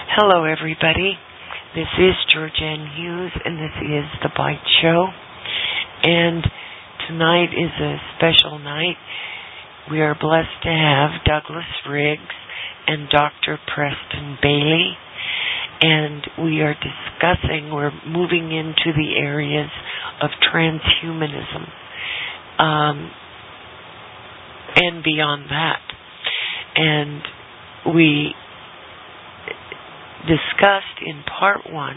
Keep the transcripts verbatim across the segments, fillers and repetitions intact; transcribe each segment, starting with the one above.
Hello, everybody. This is Georgianne Hughes, and this is The Bite Show. And tonight is a special night. We are blessed to have Douglas Riggs and Doctor Preston Bailey. And we are discussing, we're moving into the areas of transhumanism um, and beyond that. And we discussed in part one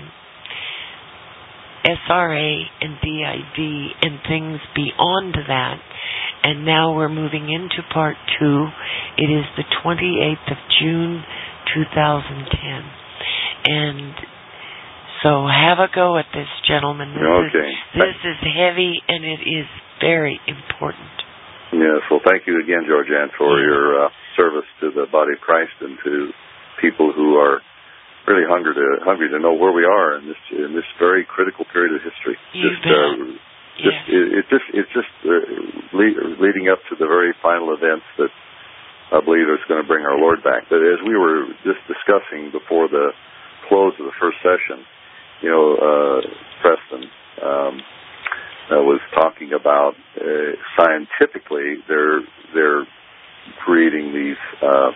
S R A and D I D and things beyond that, and now we're moving into part two. It is the twenty-eighth of June two thousand ten, and so have a go at this, gentlemen. This okay. is, this is heavy and it is very important. Yes, well, thank you again, Georgianne, for your uh, service to the body of Christ and to people who are really hungry to hungry to know where we are in this in this very critical period of history. You just, bet. Uh, just yes. it, it just it's just uh, le- leading up to the very final events that I believe is going to bring our Lord back. But as we were just discussing before the close of the first session, you know, uh, Preston um, uh, was talking about uh, scientifically they're they're creating these. Uh,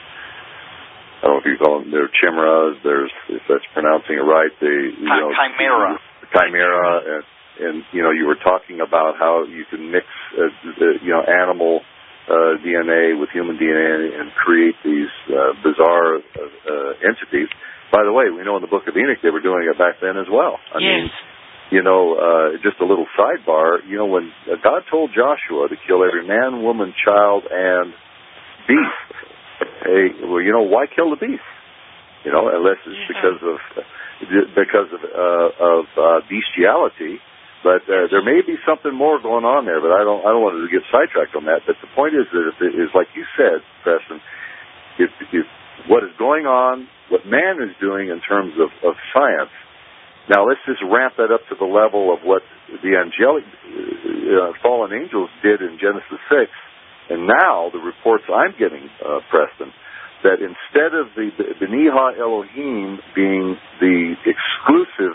I don't know if you call them, they're chimeras, there's, if that's pronouncing it right, they, you know, chimera. Chimera, and, and, you know, you were talking about how you can mix, uh, the, you know, animal uh, D N A with human D N A and create these uh, bizarre uh, uh, entities. By the way, we know in the Book of Enoch they were doing it back then as well. I yes. mean, you know, uh, just a little sidebar, you know, when God told Joshua to kill every man, woman, child, and beast, hey, well, you know, why kill the beast? You know, unless it's yeah. because of because of uh, of uh, bestiality. But uh, there may be something more going on there. But I don't I don't want to get sidetracked on that. But the point is that it is like you said, Preston. If, if what is going on, what man is doing in terms of, of science. Now let's just ramp that up to the level of what the angelic uh, fallen angels did in Genesis six. And now the reports I'm getting, uh, Preston, that instead of the B'nai Ha-Elohim being the exclusive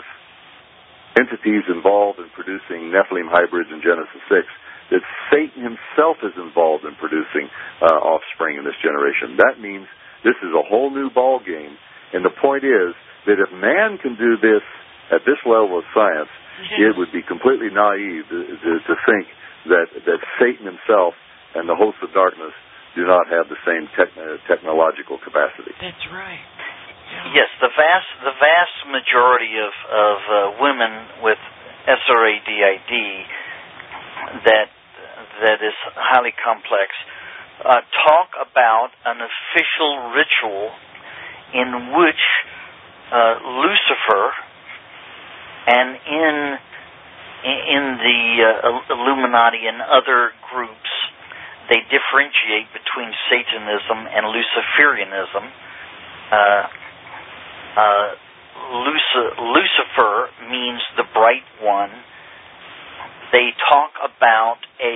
entities involved in producing Nephilim hybrids in Genesis six, that Satan himself is involved in producing uh, offspring in this generation. That means this is a whole new ball game. And the point is that if man can do this at this level of science, mm-hmm. it would be completely naive to, to, to think that, that Satan himself and the hosts of darkness do not have the same tech- technological capacity. That's right. Yeah. Yes, the vast the vast majority of of uh, women with S R A D I D that that is highly complex uh, talk about an official ritual in which uh, Lucifer and in in the uh, Illuminati and other groups, they differentiate between Satanism and Luciferianism. Uh, uh, Luci- Lucifer means the bright one. They talk about a,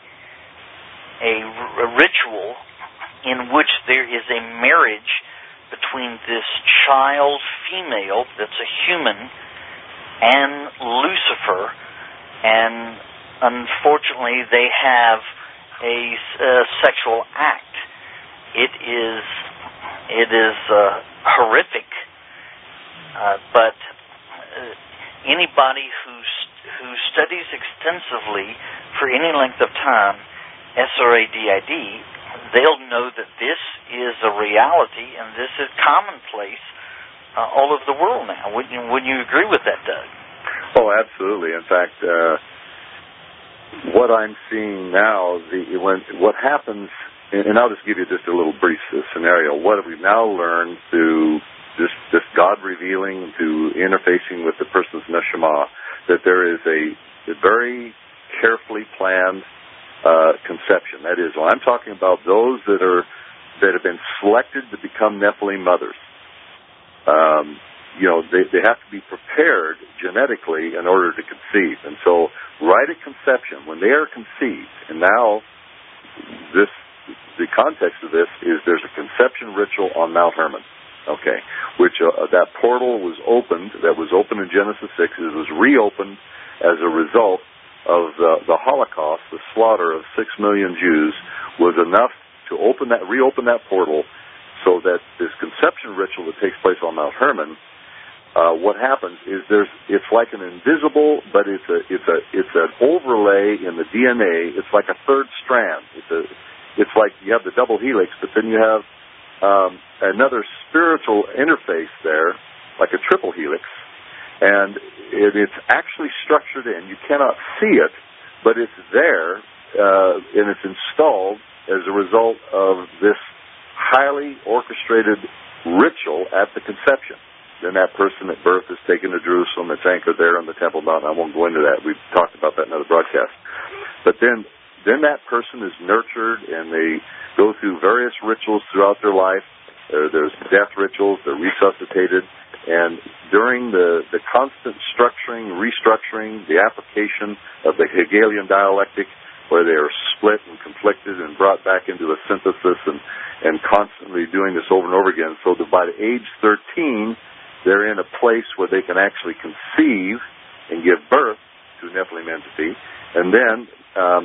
a r- ritual in which there is a marriage between this child female that's a human and Lucifer, and unfortunately they have a uh, sexual act. It is it is uh, horrific, uh, but uh, anybody who st- who studies extensively for any length of time S R A D I D, they'll know that this is a reality and this is commonplace uh, all over the world now. Wouldn't you, wouldn't you agree with that, Doug? Oh, absolutely. In fact, uh, what I'm seeing now, the when what happens, and I'll just give you just a little brief scenario. What we've now learned through just just God revealing, to interfacing with the person's neshama, that there is a, a very carefully planned uh, conception. That is, when I'm talking about those that are that have been selected to become Nephilim mothers. Um, you know, they, they have to be prepared genetically in order to conceive. And so right at conception, when they are conceived, and now this, the context of this is there's a conception ritual on Mount Hermon. Okay, which uh, that portal was opened, that was opened in Genesis six. It was reopened as a result of the, the Holocaust, the slaughter of six million Jews, was enough to open that, reopen that portal, so that this conception ritual that takes place on Mount Hermon, uh, what happens is there's, it's like an invisible, but it's a, it's a, it's an overlay in the D N A. It's like a third strand. It's a, it's like you have the double helix, but then you have um, another spiritual interface there, like a triple helix. And it, it's actually structured in. You cannot see it, but it's there, uh, and it's installed as a result of this highly orchestrated ritual at the conception. Then that person at birth is taken to Jerusalem. It's anchored there on the Temple Mount. I won't go into that. We've talked about that in other broadcasts. But then, then that person is nurtured, and they go through various rituals throughout their life. Uh, there's death rituals. They're resuscitated. And during the, the constant structuring, restructuring, the application of the Hegelian dialectic, where they are split and conflicted and brought back into a synthesis, and, and constantly doing this over and over again, so that by the age thirteen, they're in a place where they can actually conceive and give birth to a Nephilim entity. And then, um,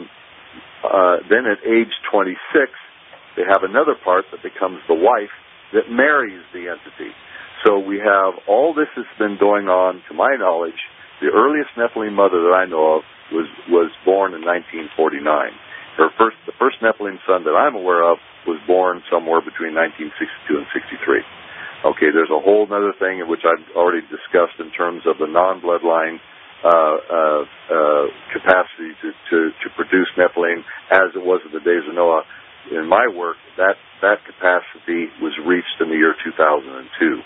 uh, then at age twenty-six, they have another part that becomes the wife that marries the entity. So we have all this that's been going on, to my knowledge. The earliest Nephilim mother that I know of was was born in nineteen forty-nine. Her first, the first Nephilim son that I'm aware of was born somewhere between nineteen sixty-two and sixty-three. Okay, there's a whole other thing in which I've already discussed in terms of the non-bloodline uh, uh, uh, capacity to, to, to produce Nephilim, as it was in the days of Noah. In my work, that, that capacity was reached in the year two thousand two.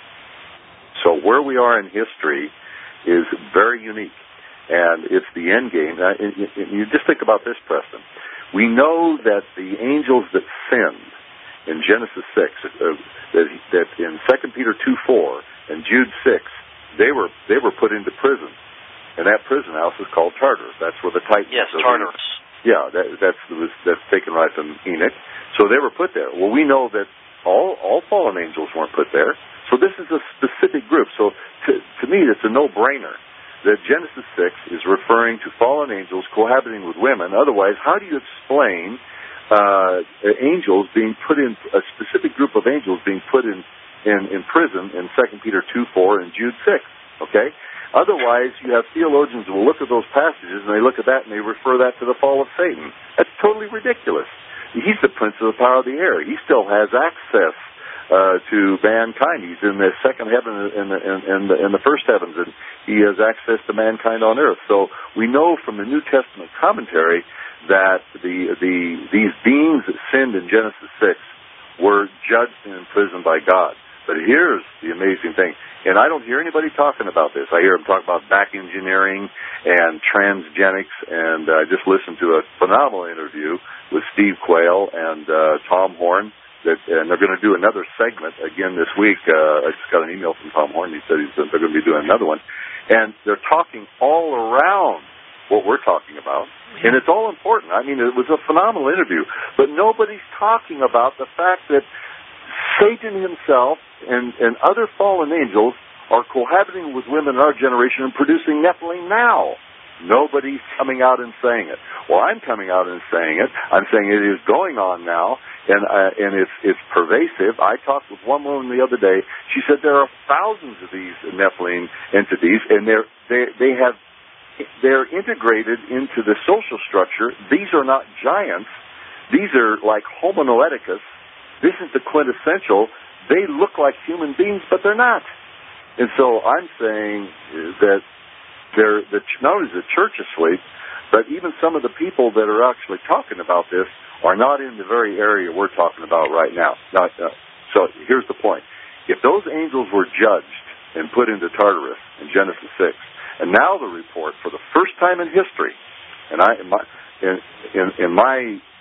So where we are in history is very unique, and it's the end game. Now, you just think about this, Preston. We know that the angels that sinned in Genesis six, uh, that, that in Second Peter two four and Jude six, they were they were put into prison, and that prison house is called Tartarus. That's where the Titans. Yes, Tartarus. Yeah, that, that's that's taken right from Enoch. So they were put there. Well, we know that all all fallen angels weren't put there. So this is a specific group. So to, to me, it's a no-brainer that Genesis six is referring to fallen angels cohabiting with women. Otherwise, how do you explain uh, angels being put in, a specific group of angels being put in, in, in prison in Second Peter two four and Jude six? Okay? Otherwise, you have theologians who will look at those passages, and they look at that and they refer that to the fall of Satan. That's totally ridiculous. He's the prince of the power of the air. He still has access Uh, to mankind. He's in the second heaven and the, in, in, the, in the first heavens, and he has access to mankind on earth. So we know from the New Testament commentary that the the these beings that sinned in Genesis six were judged and imprisoned by God. But here's the amazing thing, and I don't hear anybody talking about this. I hear them talk about back engineering and transgenics, and I uh, just listened to a phenomenal interview with Steve Quayle and uh, Tom Horn. That, and they're going to do another segment again this week. Uh, I just got an email from Tom Horn. He said he's, they're going to be doing another one. And they're talking all around what we're talking about. Yeah. And it's all important. I mean, it was a phenomenal interview. But nobody's talking about the fact that Satan himself and, and other fallen angels are cohabiting with women in our generation and producing Nephilim now. Nobody's coming out and saying it. Well, I'm coming out and saying it. I'm saying it is going on now, and uh, and it's it's pervasive. I talked with one woman the other day. She said there are thousands of these Nephilim entities, and they're they they have they're integrated into the social structure. These are not giants. These are like Homo noeticus. This is the quintessential. They look like human beings, but they're not. And so I'm saying that they're, the, not only is the church asleep, but even some of the people that are actually talking about this are not in the very area we're talking about right now. Not, uh, so here's the point. If those angels were judged and put into Tartarus in Genesis six, and now the report, for the first time in history, and I, in my, in, in, in my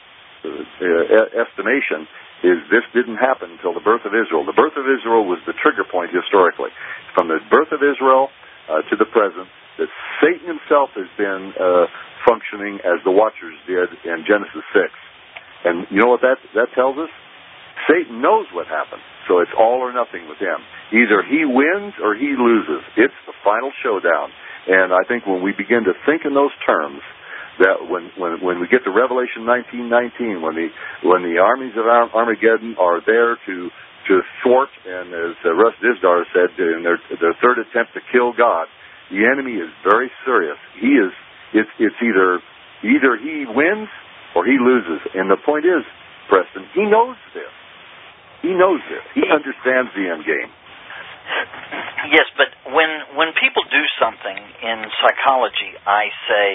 uh, estimation, is this didn't happen until the birth of Israel. The birth of Israel was the trigger point historically. From the birth of Israel uh, to the present, that Satan himself has been uh, functioning as the Watchers did in Genesis six. And you know what that, that tells us? Satan knows what happened, so it's all or nothing with him. Either he wins or he loses. It's the final showdown. And I think when we begin to think in those terms, that when when when we get to Revelation nineteen nineteen, when the when the armies of Armageddon are there to to thwart, and as uh, Russ Dizdar said, in their their third attempt to kill God, the enemy is very serious. He is it's it's either either he wins or he loses. And the point is, Preston, he knows this. He knows this. He understands the end game. Yes, but when when people do something in psychology, I say,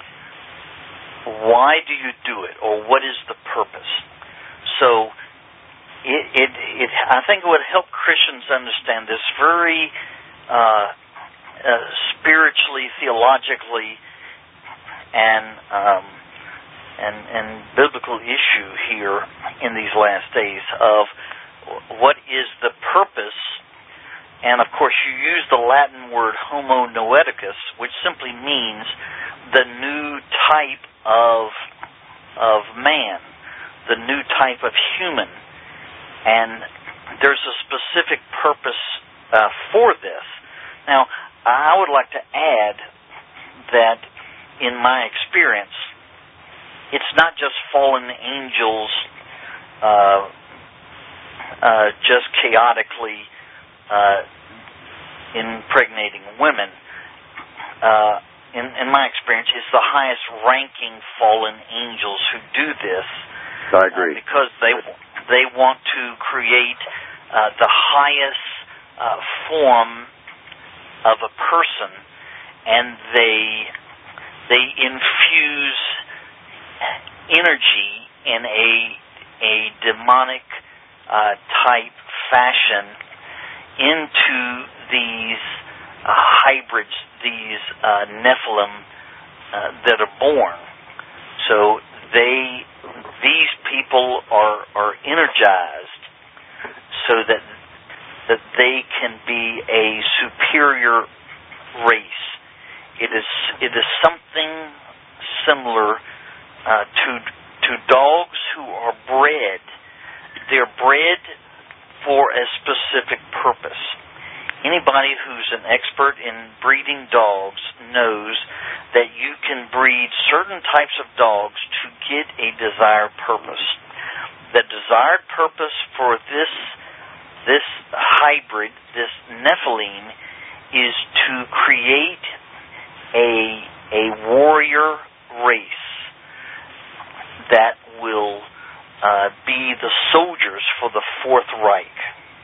why do you do it, or what is the purpose? So it it, it I think it would help Christians understand this very uh, uh, spiritually, theologically, and um, and and biblical issue here in these last days of what is the purpose. And, of course, you use the Latin word homo noeticus, which simply means the new type of of man, the new type of human. And there's a specific purpose uh, for this. Now, I would like to add that, in my experience, it's not just fallen angels uh, uh, just chaotically Uh, impregnating women. Uh, in, in my experience, it's the highest ranking fallen angels who do this. I agree. Uh, because they they want to create uh, the highest uh, form of a person, and they they infuse energy in a a demonic uh, type fashion into these uh, hybrids, these uh, Nephilim uh, that are born. So they, these people are are energized so that that they can be a superior race. It is it is something similar uh, to to dogs who are bred. They're bred for a specific purpose. Anybody who's an expert in breeding dogs knows that you can breed certain types of dogs to get a desired purpose. The desired purpose for this this hybrid, this Nephilim, is to create a a warrior race that will Uh, be the soldiers for the Fourth Reich.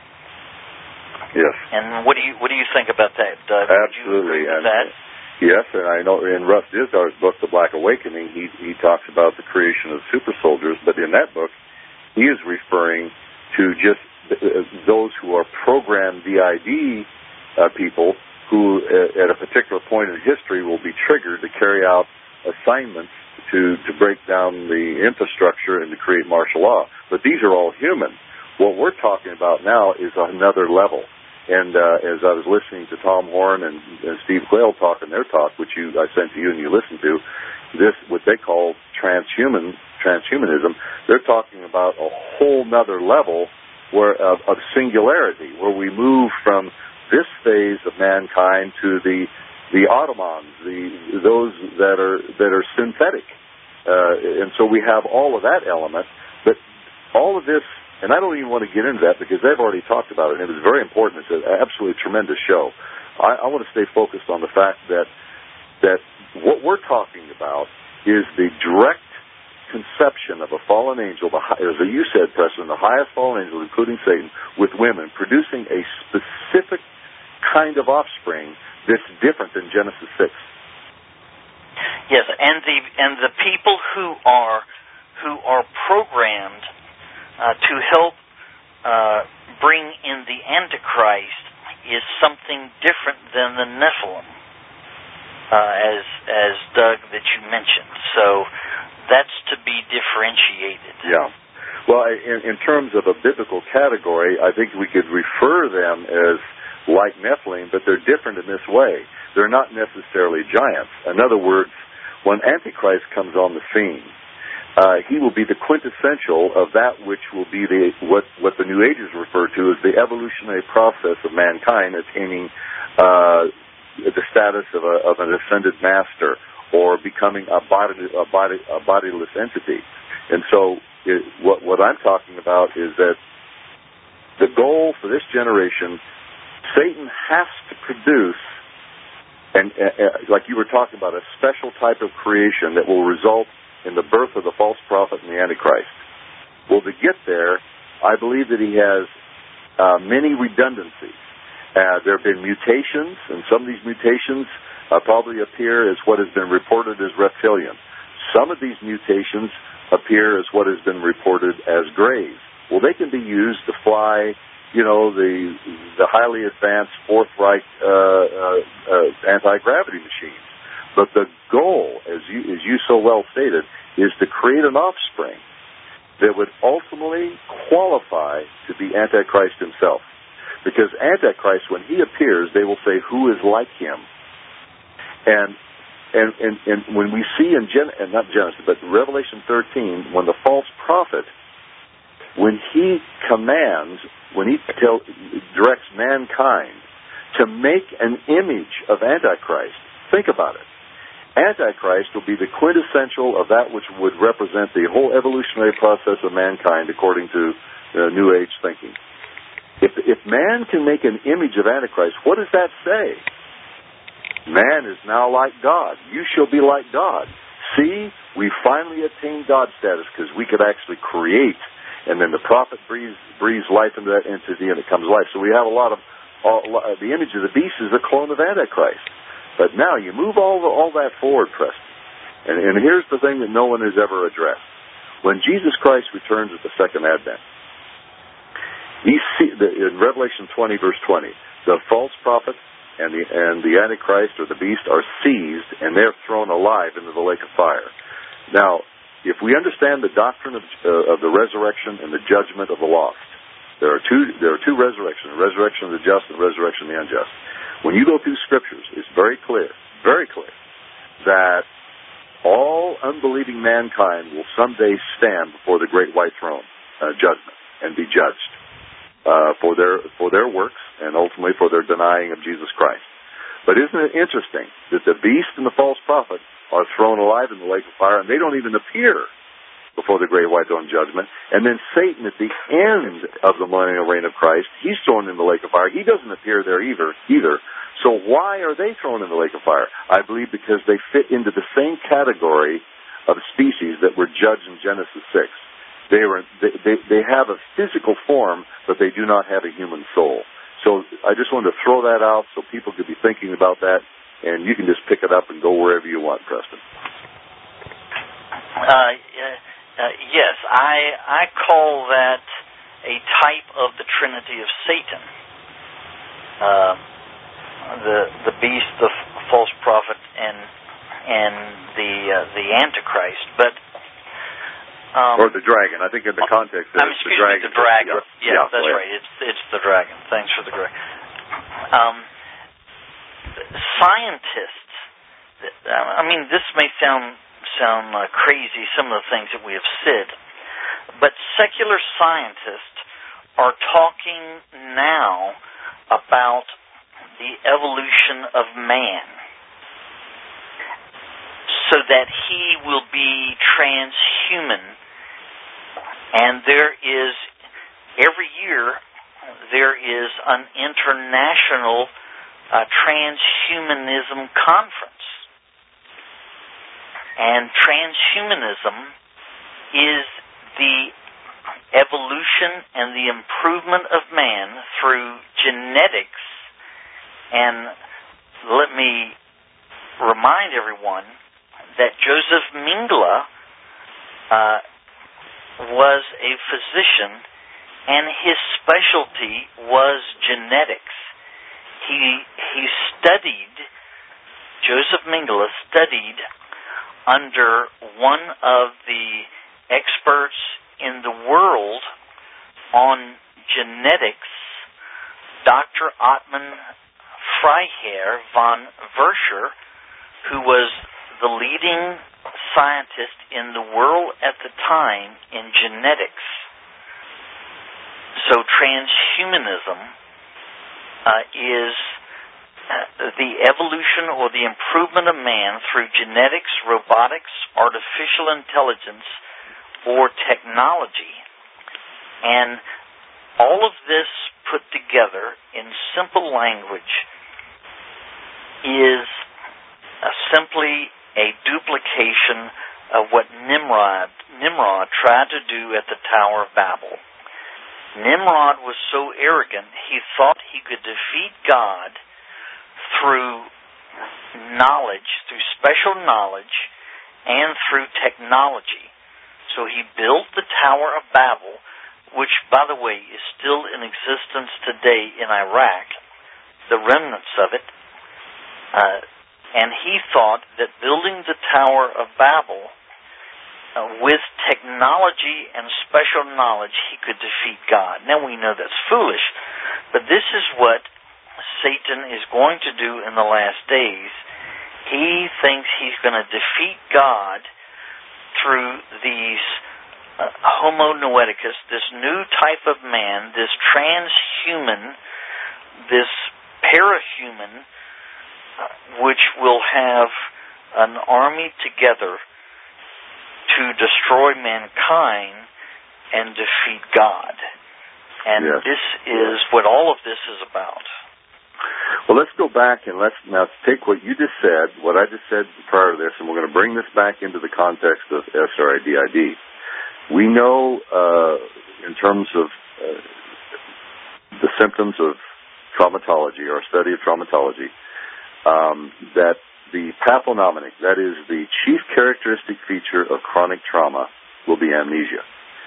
Yes. And what do you what do you think about that, Doug? Absolutely. Would you agree with and, that? Yes, and I know in Russ Dizdar's book, The Black Awakening, he he talks about the creation of super soldiers, but in that book, he is referring to just those who are programmed D I D uh, people who, uh, at a particular point in history, will be triggered to carry out assignments to, to break down the infrastructure and to create martial law. But these are all human. What we're talking about now is another level. And uh, as I was listening to Tom Horn and, and Steve Quayle talk in their talk, which you I sent to you and you listened to, this, what they call transhuman, transhumanism, they're talking about a whole nother level where of, of singularity, where we move from this phase of mankind to the the Ottomans, the those that are that are synthetic. Uh, and so we have all of that element, but all of this, and I don't even want to get into that because they've already talked about it, and it was very important. It's an absolutely tremendous show. I, I want to stay focused on the fact that that what we're talking about is the direct conception of a fallen angel, the, as you said, Preston, the highest fallen angel, including Satan, with women, producing a specific kind of offspring that's different than Genesis six. Yes, and the and the people who are who are programmed uh, to help uh, bring in the Antichrist is something different than the Nephilim, uh, as as Doug that you mentioned. So that's to be differentiated. Yeah. Well, in, in terms of a biblical category, I think we could refer them as like Nephilim, but they're different in this way. They're not necessarily giants. In other words, when Antichrist comes on the scene, uh, he will be the quintessential of that which will be the what, what the New Ages refer to as the evolutionary process of mankind attaining uh, the status of, a, of an ascended master or becoming a, body, a, body, a bodiless entity. And so it, what, what I'm talking about is that the goal for this generation, Satan has to produce, and uh, like you were talking about, a special type of creation that will result in the birth of the false prophet and the Antichrist. Well, to get there, I believe that he has uh, many redundancies. Uh, there have been mutations, and some of these mutations uh, probably appear as what has been reported as reptilian. Some of these mutations appear as what has been reported as grays. Well, they can be used to fly, you know, the the highly advanced Fourth Reich uh, uh, uh, anti-gravity machines. But the goal, as you as you so well stated, is to create an offspring that would ultimately qualify to be Antichrist himself. Because Antichrist, when he appears, they will say, "Who is like him?" And and and, and when we see in Gen, not Genesis, but Revelation thirteen, when the false prophet, when he commands, when he tell, directs mankind to make an image of Antichrist, think about it. Antichrist will be the quintessential of that which would represent the whole evolutionary process of mankind according to uh, New Age thinking. If, if man can make an image of Antichrist, what does that say? Man is now like God. You shall be like God. See, we finally attained God status because we could actually create. And then the prophet breathes, breathes life into that entity, and it comes life. So we have a lot of, all, the image of the beast is a clone of Antichrist. But now you move all the, all that forward, Preston. And, and here's the thing that no one has ever addressed. When Jesus Christ returns at the second advent, he see, the, in Revelation twenty, verse twenty, the false prophet and the, and the Antichrist or the beast are seized, and they're thrown alive into the lake of fire. Now, if we understand the doctrine of, uh, of the resurrection and the judgment of the lost, there are two there are two resurrections, the resurrection of the just and the resurrection of the unjust. When you go through scriptures, it's very clear, very clear, that all unbelieving mankind will someday stand before the great white throne uh, judgment and be judged uh, for their for their works and ultimately for their denying of Jesus Christ. But isn't it interesting that the beast and the false prophet are thrown alive in the lake of fire, and they don't even appear before the great white throne judgment. And then Satan, at the end of the millennial reign of Christ, he's thrown in the lake of fire. He doesn't appear there either. either. So why are they thrown in the lake of fire? I believe because they fit into the same category of species that were judged in Genesis six. They, were, they, they, they have a physical form, but they do not have a human soul. So I just wanted to throw that out so people could be thinking about that, and you can just pick it up and go wherever you want, Preston. Uh, uh, yes, I I call that a type of the Trinity of Satan. Uh, the the beast, the false prophet, and and the uh, the Antichrist, but um, or the dragon. I think in the context, I mean, excuse the dragon. Me, the dragon. Yeah, yeah, yeah that's right. It's it's the dragon. Thanks for the dragon. Um, scientists. I mean, this may sound sound uh, crazy, some of the things that we have said, but secular scientists are talking now about the evolution of man so that he will be transhuman. And there is, every year, there is an international uh, transhumanism conference. And transhumanism is the evolution and the improvement of man through genetics. And let me remind everyone that Joseph Mengele uh, was a physician, and his specialty was genetics. He he studied, Joseph Mengele studied under one of the experts in the world on genetics, Doctor Ottman Freiherr von Verscher, who was the leading scientist in the world at the time in genetics. So transhumanism uh, is uh, the evolution or the improvement of man through genetics, robotics, artificial intelligence, or technology. And all of this put together in simple language is uh, simply a duplication of what Nimrod, Nimrod tried to do at the Tower of Babel. Nimrod was so arrogant, he thought he could defeat God through knowledge, through special knowledge, and through technology. So he built the Tower of Babel, which, by the way, is still in existence today in Iraq, the remnants of it. Uh, and he thought that building the Tower of Babel uh, with technology and special knowledge, he could defeat God. Now we know that's foolish, but this is what Satan is going to do in the last days. He thinks he's going to defeat God through these uh, Homo noeticus, this new type of man, this transhuman, this parahuman, uh, which will have an army together to destroy mankind and defeat God. And yes. This is what all of this is about. Well, let's go back and let's now take what you just said, what I just said prior to this, and we're going to bring this back into the context of S R I D I D. We know, uh, in terms of uh, the symptoms of traumatology, or study of traumatology, um, that the pathognomonic, that is the chief characteristic feature of chronic trauma, will be amnesia.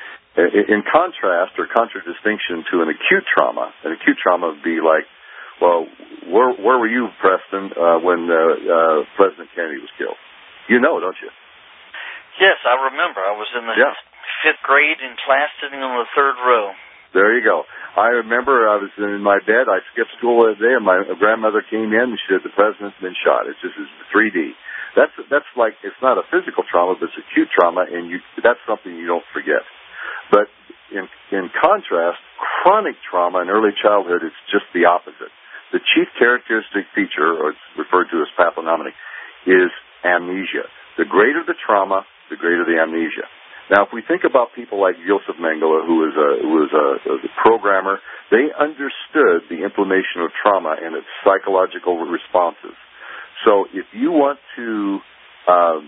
In contrast, or contradistinction to an acute trauma, an acute trauma would be like, well, where, where were you, Preston, uh, when uh, uh, President Kennedy was killed? You know, don't you? Yes, I remember. I was in the yeah. fifth grade in class sitting on the third row. There you go. I remember I was in my bed. I skipped school that day, and my grandmother came in and she said, the president's been shot. It's just it's three D. That's that's like, it's not a physical trauma, but it's acute trauma, and you that's something you don't forget. But in in contrast, chronic trauma in early childhood is just the opposite. The chief characteristic feature, or it's referred to as pathognomonic, is amnesia. The greater the trauma, the greater the amnesia. Now, if we think about people like Joseph Mengele, who was a, who was a, a programmer, they understood the inflammation of trauma and its psychological responses. So if you want to um,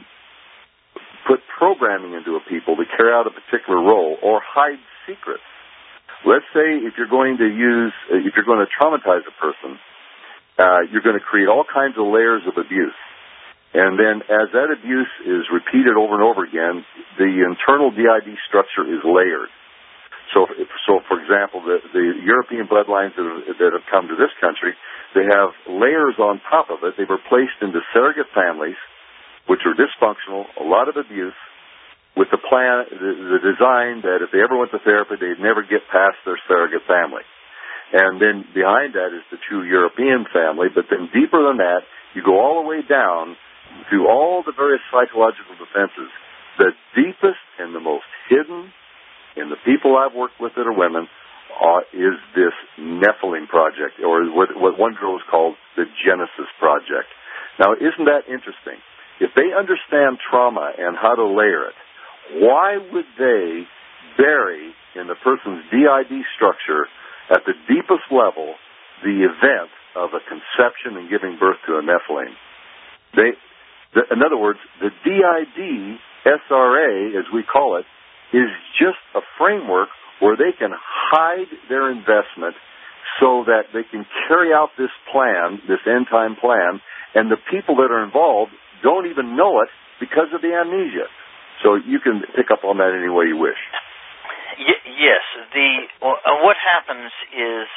put programming into a people to carry out a particular role or hide secrets, let's say if you're going to use, if you're going to traumatize a person, uh, you're going to create all kinds of layers of abuse. And then as that abuse is repeated over and over again, the internal D I D structure is layered. So, so for example, the, the European bloodlines that have, that have come to this country, they have layers on top of it. They were placed into surrogate families, which are dysfunctional, a lot of abuse, with the plan, the, the design that if they ever went to therapy, they'd never get past their surrogate family. And then behind that is the true European family, but then deeper than that, you go all the way down to all the various psychological defenses. The deepest and the most hidden in the people I've worked with that are women uh, is this Nephilim project, or what, what one girl has called the Genesis project. Now, isn't that interesting? If they understand trauma and how to layer it, why would they bury in the person's D I D structure at the deepest level the event of a conception and giving birth to a Nephilim? They, the, in other words, the D I D S R A, as we call it, is just a framework where they can hide their investment so that they can carry out this plan, this end-time plan, and the people that are involved don't even know it because of the amnesia. So you can pick up on that any way you wish. Y- yes. The uh, what happens is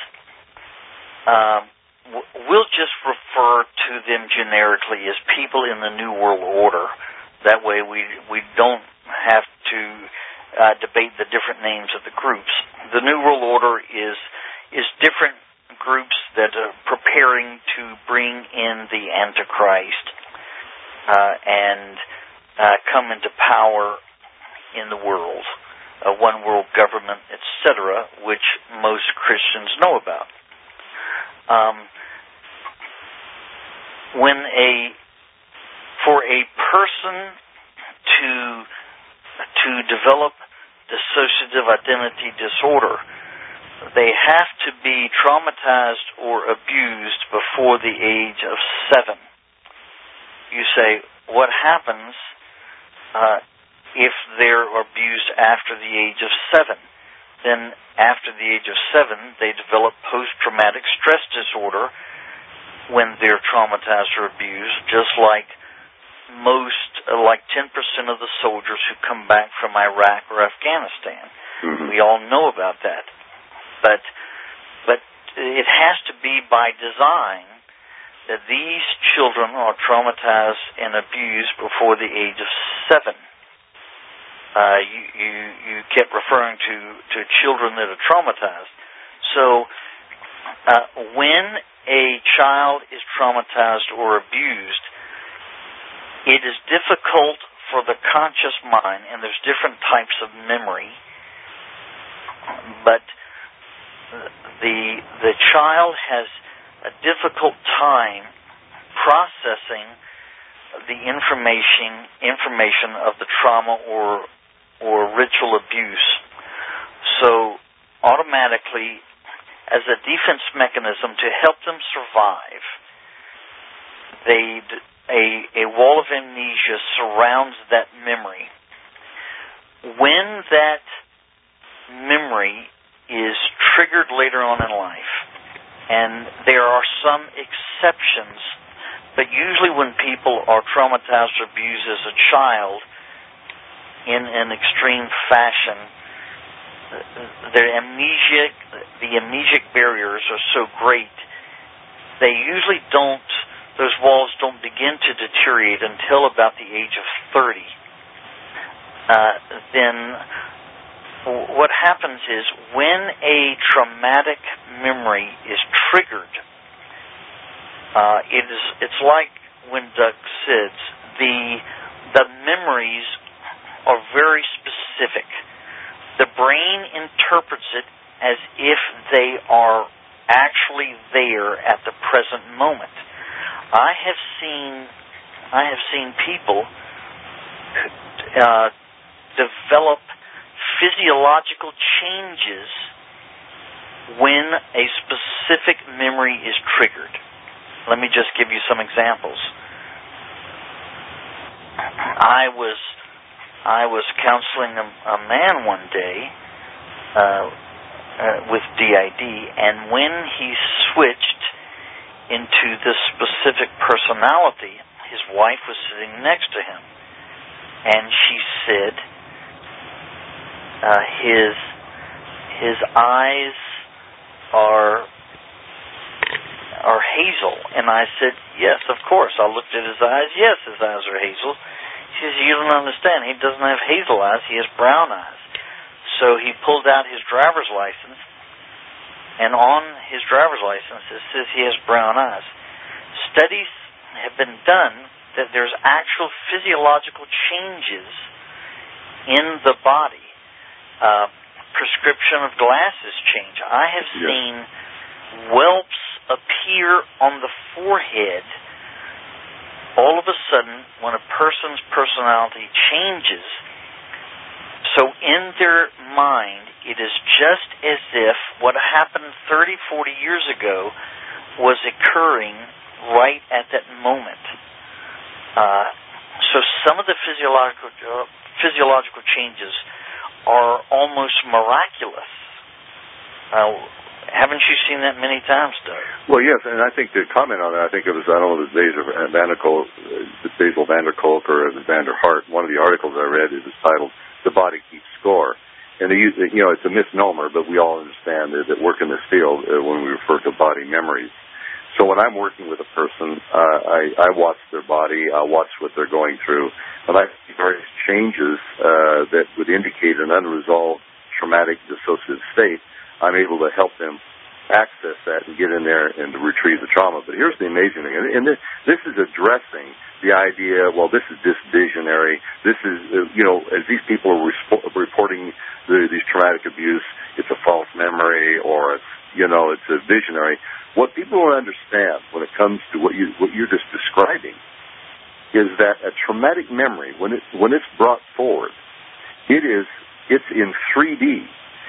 uh, we'll just refer to them generically as people in the New World Order. That way we we don't have to uh, debate the different names of the groups. The New World Order is is different groups that are preparing to bring in the Antichrist. Uh, and uh, come into power in the world, a one world government, et cetera, which most Christians know about. Um, when a for a person to to develop dissociative identity disorder, they have to be traumatized or abused before the age of seven. You say, what happens uh, if they're abused after the age of seven? Then after the age of seven, they develop post-traumatic stress disorder when they're traumatized or abused, just like most, uh, like ten percent of the soldiers who come back from Iraq or Afghanistan. Mm-hmm. We all know about that. But, but it has to be by design that these children are traumatized and abused before the age of seven. Uh, you, you, you kept referring to, to children that are traumatized. So uh, when a child is traumatized or abused, it is difficult for the conscious mind, and there's different types of memory, but the the child has a difficult time processing the information information of the trauma or or ritual abuse. So automatically, as a defense mechanism to help them survive, they a a wall of amnesia surrounds that memory. When that memory is triggered later on in life, and there are some exceptions, but usually when people are traumatized or abused as a child in an extreme fashion, their amnesic, the amnesic barriers are so great, they usually don't, those walls don't begin to deteriorate until about the age of thirty. Uh, then what happens is when a traumatic memory is triggered, uh, it is it's like when Doug says the the memories are very specific. The brain interprets it as if they are actually there at the present moment. I have seen I have seen people uh, develop physiological changes when a specific memory is triggered. Let me just give you some examples. I was I was counseling a, a man one day uh, uh, with D I D, and when he switched into this specific personality, his wife was sitting next to him, and she said, Uh, his his eyes are are hazel, and I said, yes, of course. I looked at his eyes. Yes, his eyes are hazel. She says, you don't understand. He doesn't have hazel eyes. He has brown eyes. So he pulled out his driver's license, and on his driver's license it says he has brown eyes. Studies have been done that there's actual physiological changes in the body. Uh, prescription of glasses change. I have yeah. seen whelps appear on the forehead all of a sudden when a person's personality changes. So in their mind, it is just as if what happened thirty, forty years ago was occurring right at that moment. Uh, so some of the physiological uh, physiological changes are almost miraculous. Uh, haven't you seen that many times, Doug? Well, yes, and I think to comment on that, I think it was, I don't know if it was Basil van der Kolk, Basil van der Kolk or Van der Hart. One of the articles I read is titled "The Body Keeps Score," and they use, you know, it's a misnomer, but we all understand that, that work in this field uh, when we refer to body memories. So when I'm working with a person, uh, I, I watch their body, I watch what they're going through, and I see various changes uh, that would indicate an unresolved traumatic dissociative state. I'm able to help them access that and get in there and to retrieve the trauma. But here's the amazing thing, and this, this is addressing the idea, well, this is just visionary. This is, uh, you know, as these people are resp- reporting the, these traumatic abuse, it's a false memory or it's, you know, it's a visionary. What people don't understand when it comes to what you what you're just describing is that a traumatic memory, when it when it's brought forward, it is it's in three D.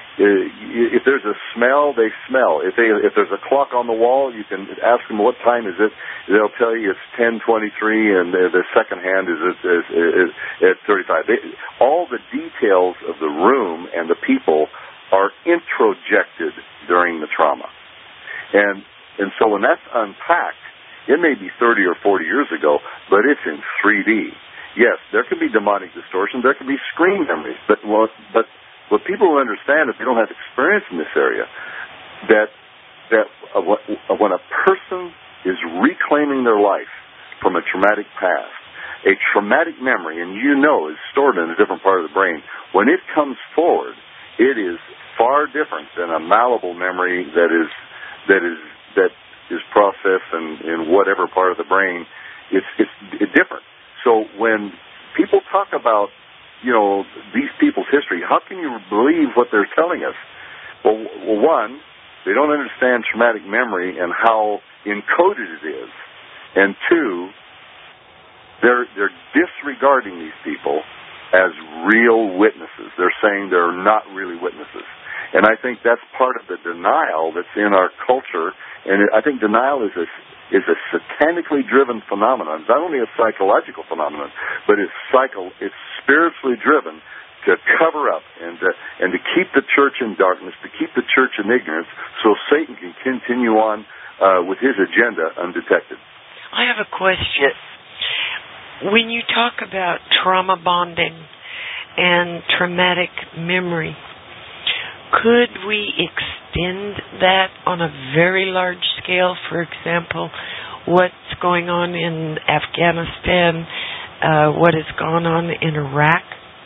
If there's a smell, they smell. If they if there's a clock on the wall, you can ask them what time is it. They'll tell you it's ten twenty-three, and the, the second hand is, is, is, is at thirty-five. They, all the details of the room and the people are introjected during the trauma, and and so when that's unpacked, it may be thirty or forty years ago, but it's in three D. Yes, there can be demonic distortion. There can be screen memories, but well, but what people don't understand, if they don't have experience in this area, that that uh, when a person is reclaiming their life from a traumatic past, a traumatic memory, and you know is stored in a different part of the brain, when it comes forward, it is far different than a malleable memory that is that is that is processed in, in whatever part of the brain. It's it's, it's different. So when people talk about, you know, these people's history, how can you believe what they're telling us? Well, well, one, they don't understand traumatic memory and how encoded it is. And two, they're they're disregarding these people as real witnesses. They're saying they're not really witnesses. And I think that's part of the denial that's in our culture. And I think denial is a is a satanically driven phenomenon. It's not only a psychological phenomenon, but it's psycho, it's spiritually driven to cover up and to, and to keep the church in darkness, to keep the church in ignorance, so Satan can continue on uh, with his agenda undetected. I have a question. When you talk about trauma bonding and traumatic memory, could we extend that on a very large scale? For example, what's going on in Afghanistan, uh, what has gone on in Iraq?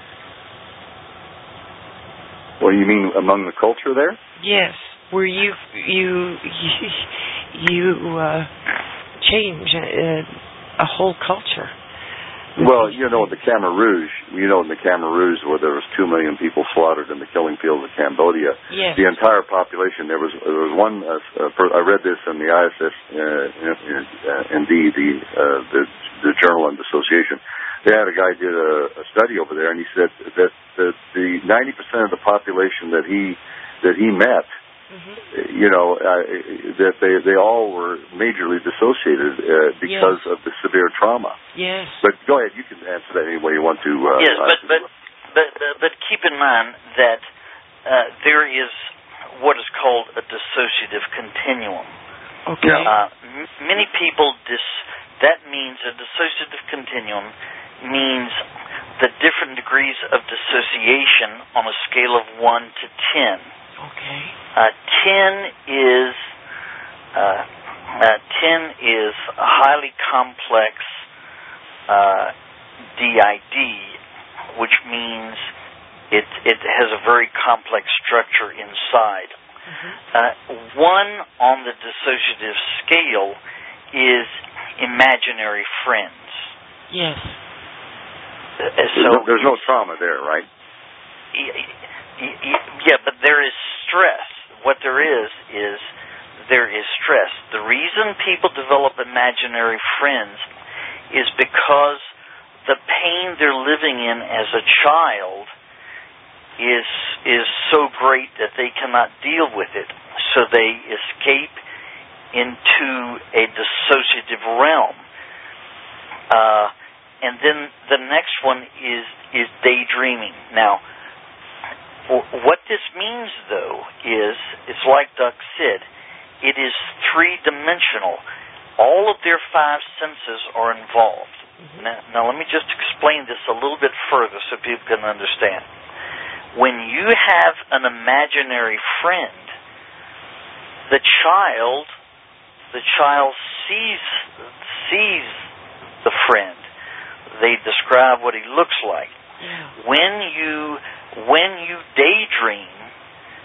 Well, you mean among the culture there? Yes, where you you you, you uh, change a, a whole culture. Well, you know, the Khmer Rouge, you know, in the Khmer Rouge, where there was two million people slaughtered in the killing fields of Cambodia, yes. The entire population, there was there was one, uh, uh, I read this in the I S S, uh, N D, the, uh, the the Journal and Association. They had a guy did a, a study over there, and he said that the, the ninety percent of the population that he that he met, mm-hmm. you know, uh, that they they all were majorly dissociated uh, because yes. of the severe trauma. Yes. But go ahead, you can answer that any way you want to. Uh, yes, but but, but but but keep in mind that uh, there is what is called a dissociative continuum. Okay. Uh, m- many people dis. That means a dissociative continuum means the different degrees of dissociation on a scale of one to ten. Okay. Uh, ten is uh, uh, ten is a highly complex uh, D I D, which means it it has a very complex structure inside. Mm-hmm. Uh, one on the dissociative scale is imaginary friends. Yes. Uh, so there's no trauma there, right? Yeah, but there is stress. What there is is there is stress. The reason people develop imaginary friends is because the pain they're living in as a child is is so great that they cannot deal with it. So they escape into a dissociative realm. Uh, and then the next one is is daydreaming. Now, what this means, though, is, it's like Doug said, it is three-dimensional. All of their five senses are involved. Mm-hmm. Now, now, let me just explain this a little bit further so people can understand. When you have an imaginary friend, the child, the child sees sees the friend. They describe what he looks like. Yeah. When you when you daydream,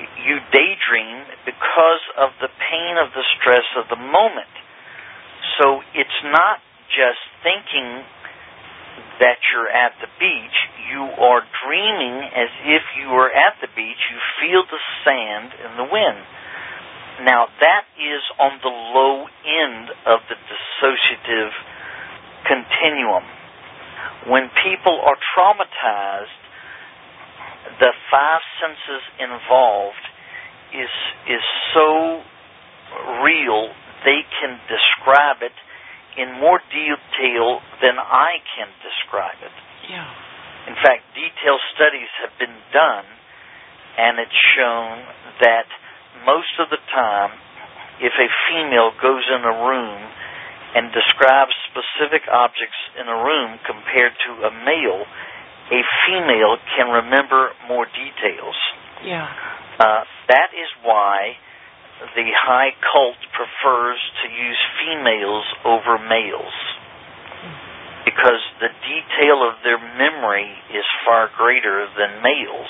you daydream because of the pain of the stress of the moment. So it's not just thinking that you're at the beach. You are dreaming as if you were at the beach. You feel the sand and the wind. Now, that is on the low end of the dissociative continuum. When people are traumatized, the five senses involved is is so real, they can describe it in more detail than I can describe it. Yeah. In fact, detailed studies have been done, and it's shown that most of the time, if a female goes in a room and describes specific objects in a room compared to a male, a female can remember more details. Yeah. Uh, that is why the high cult prefers to use females over males, because the detail of their memory is far greater than males.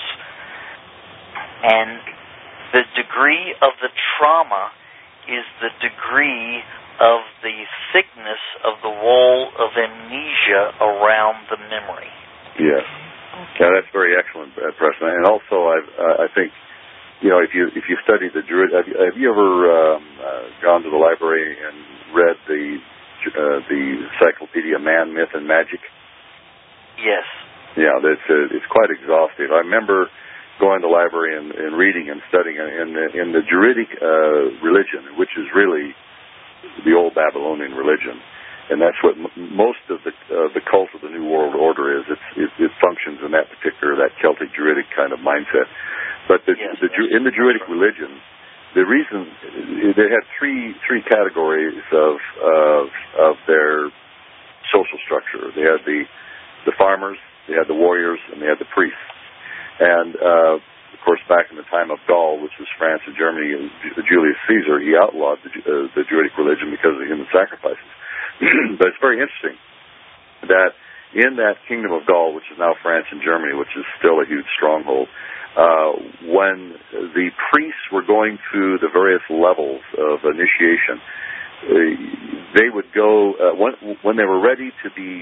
And the degree of the trauma is the degree of the thickness of the wall of amnesia around the memory. Yes. Yeah, that's very excellent, uh, Preston. And also, I've, uh, I think, you know, if you if you study the Druid, have you, have you ever um, uh, gone to the library and read the uh, the Encyclopedia Man, Myth, and Magic? Yes. Yeah, that's uh, it's quite exhaustive. I remember going to the library and, and reading and studying in the, in the Druidic uh, religion, which is really the old Babylonian religion, and that's what m- most of the uh, the cult of the New World Order is. It's, it, it functions in that particular, that Celtic Druidic kind of mindset. But the, yes, the, yes. in the Druidic religion, the reason they had three three categories of of, of their social structure. They had the the farmers, they had the warriors, and they had the priests. And uh, of course, back in the time of Gaul, which was France and Germany, Julius Caesar, he outlawed the, uh, the Druidic religion because of human sacrifices. But it's very interesting that in that kingdom of Gaul, which is now France and Germany, which is still a huge stronghold, uh, when the priests were going through the various levels of initiation, uh, they would go, uh, when, when they were ready to be,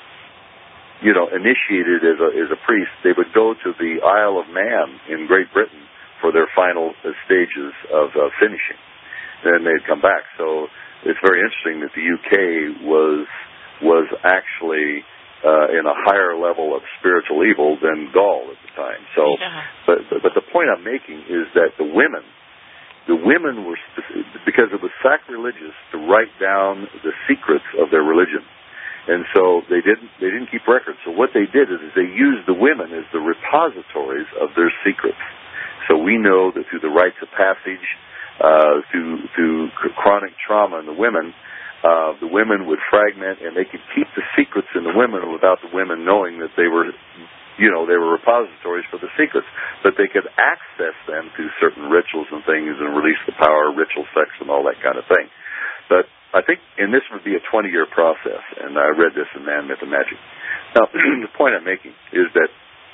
you know, initiated as a, as a priest, they would go to the Isle of Man in Great Britain for their final uh, stages of uh, finishing. Then they'd come back. So it's very interesting that the U K was was actually uh, in a higher level of spiritual evil than Gaul at the time. So, yeah. but but the point I'm making is that the women, the women were specific, because it was sacrilegious to write down the secrets of their religion, and so they didn't they didn't keep records. So what they did is, is they used the women as the repositories of their secrets. So we know that through the rites of passage, uh, through through chronic trauma in the women. Uh, the women would fragment, and they could keep the secrets in the women without the women knowing that they were, you know, they were repositories for the secrets. But they could access them through certain rituals and things and release the power, ritual sex, and all that kind of thing. But I think, and this would be a twenty-year process, and I read this in Man, Myth, and Magic. Now, the point I'm making is that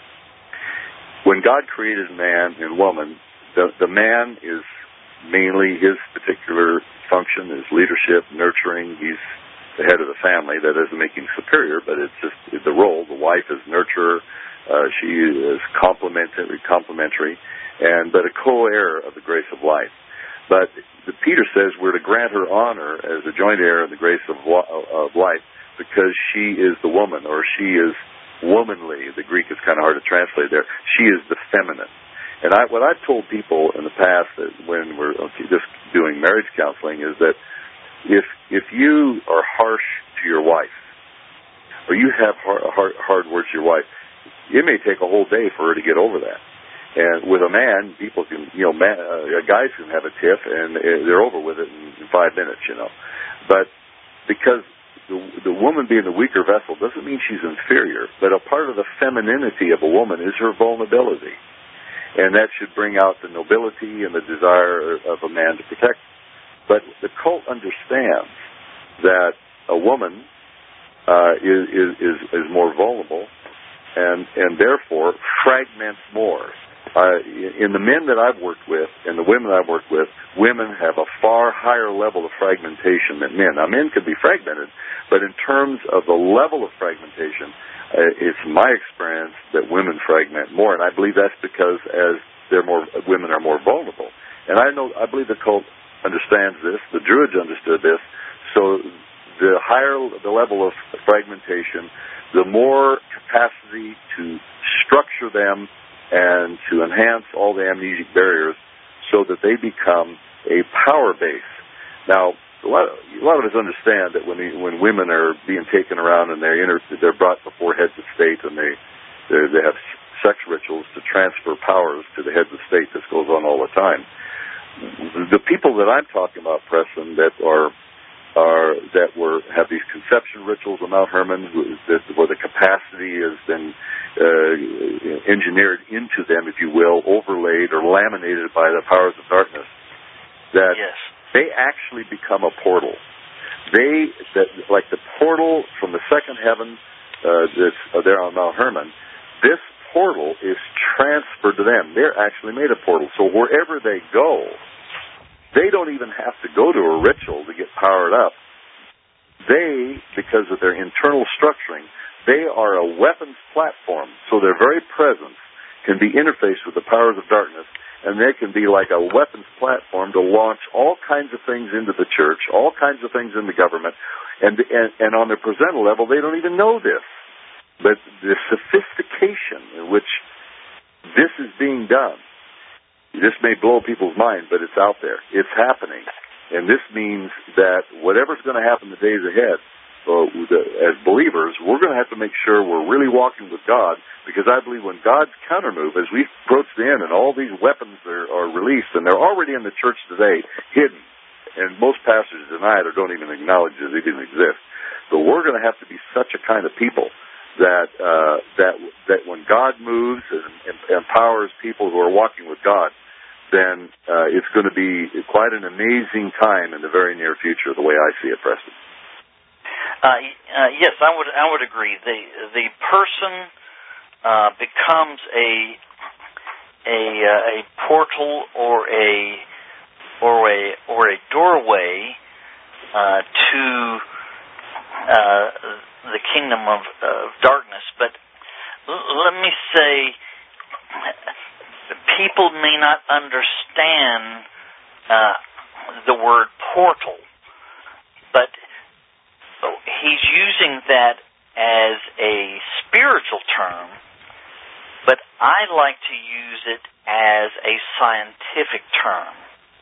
when God created man and woman, the, the man is mainly his particular function is leadership, nurturing. He's the head of the family. That doesn't make him superior, but it's just the role. The wife is nurturer. Uh, she is complementary, complementary, and but a co-heir of the grace of life. But the, Peter says we're to grant her honor as a joint heir of the grace of, of life because she is the woman, or she is womanly. The Greek is kind of hard to translate there. She is the feminine. And I, what I've told people in the past that when we're okay, just doing marriage counseling is that if if you are harsh to your wife, or you have hard, hard, hard words to your wife, it may take a whole day for her to get over that. And with a man, people can, you know, man, uh, guys can have a tiff and they're over with it in, in five minutes, you know. But because the, the woman being the weaker vessel doesn't mean she's inferior, but a part of the femininity of a woman is her vulnerability. And that should bring out the nobility and the desire of a man to protect. But the cult understands that a woman uh, is, is is more vulnerable, and and therefore fragments more. Uh, in the men that I've worked with and the women I've worked with, women have a far higher level of fragmentation than men. Now, men can be fragmented, but in terms of the level of fragmentation, uh, it's my experience that women fragment more, and I believe that's because as they're more, women are more vulnerable. And I know, I believe the cult understands this. The Druids understood this. So the higher the level of fragmentation, the more capacity to structure them and to enhance all the amnesic barriers so that they become a power base. Now, a lot of, a lot of us understand that when the, when women are being taken around and they're inter, they're brought before heads of state and they they have sex rituals to transfer powers to the heads of state. This goes on all the time. The people that I'm talking about, Preston, that are are that were have these conception rituals of Mount Hermon, who, that, where the capacity has been uh, engineered into them, if you will, overlaid or laminated by the powers of darkness, that yes. they actually become a portal. They, that like the portal from the second heaven uh, that's uh, there on Mount Hermon, this portal is transferred to them. They're actually made a portal. So wherever they go, they don't even have to go to a ritual to get powered up. They, because of their internal structuring, they are a weapons platform. So their very presence can be interfaced with the powers of darkness, and they can be like a weapons platform to launch all kinds of things into the church, all kinds of things in the government, and, and, and on their presenter level, they don't even know this. But the sophistication in which this is being done, this may blow people's mind, but it's out there. It's happening. And this means that whatever's going to happen the days ahead, uh, as believers, we're going to have to make sure we're really walking with God, because I believe when God's countermove, as we approach the end and all these weapons are, are released, and they're already in the church today, hidden, and most pastors deny it or don't even acknowledge that they didn't exist. But we're going to have to be such a kind of people that uh, that that when God moves and, and empowers people who are walking with God, then uh, it's going to be quite an amazing time in the very near future, the way I see it, Preston. Uh, uh, yes, I would I would agree. The the person uh, becomes a a uh, a portal or a or a or a doorway uh, to uh, the kingdom of uh, darkness. But l- let me say, people may not understand uh, the word portal, but he's using that as a spiritual term, but I like to use it as a scientific term.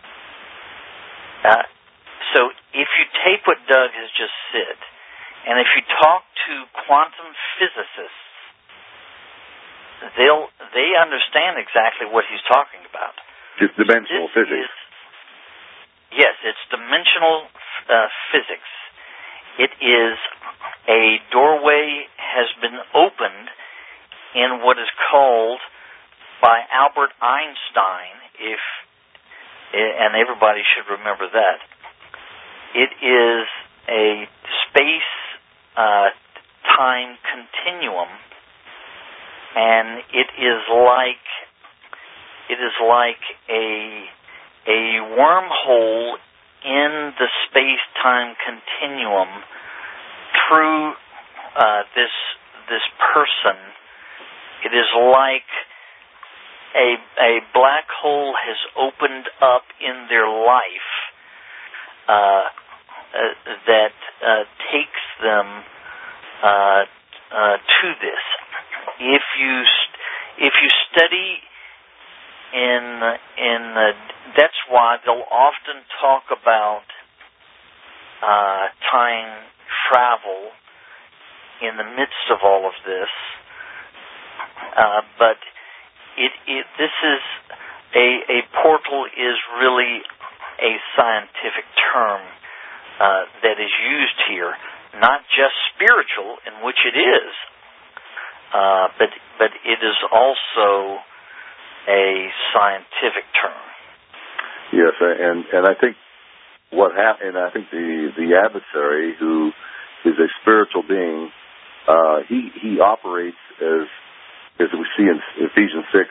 Uh, so if you take what Doug has just said, and if you talk to quantum physicists, they'll they understand exactly what he's talking about. It's dimensional this physics. Is, yes, it's dimensional uh, physics. It is a doorway has been opened in what is called by Albert Einstein, if and everybody should remember that. It is a space uh, time continuum, and it is like it is like a a wormhole in the space-time continuum through uh, this this person. It is like a a black hole has opened up in their life uh, uh, that uh, takes them uh, uh, to this. If you if you study in in uh, that's why they'll often talk about uh, time travel in the midst of all of this, uh, but it, it this is a a portal is really a scientific term uh, that is used here, not just spiritual, in which it is, uh, but but it is also a scientific term. Yes, and and I think what happened. I think the the adversary, who is a spiritual being, uh, he he operates as as we see in Ephesians six,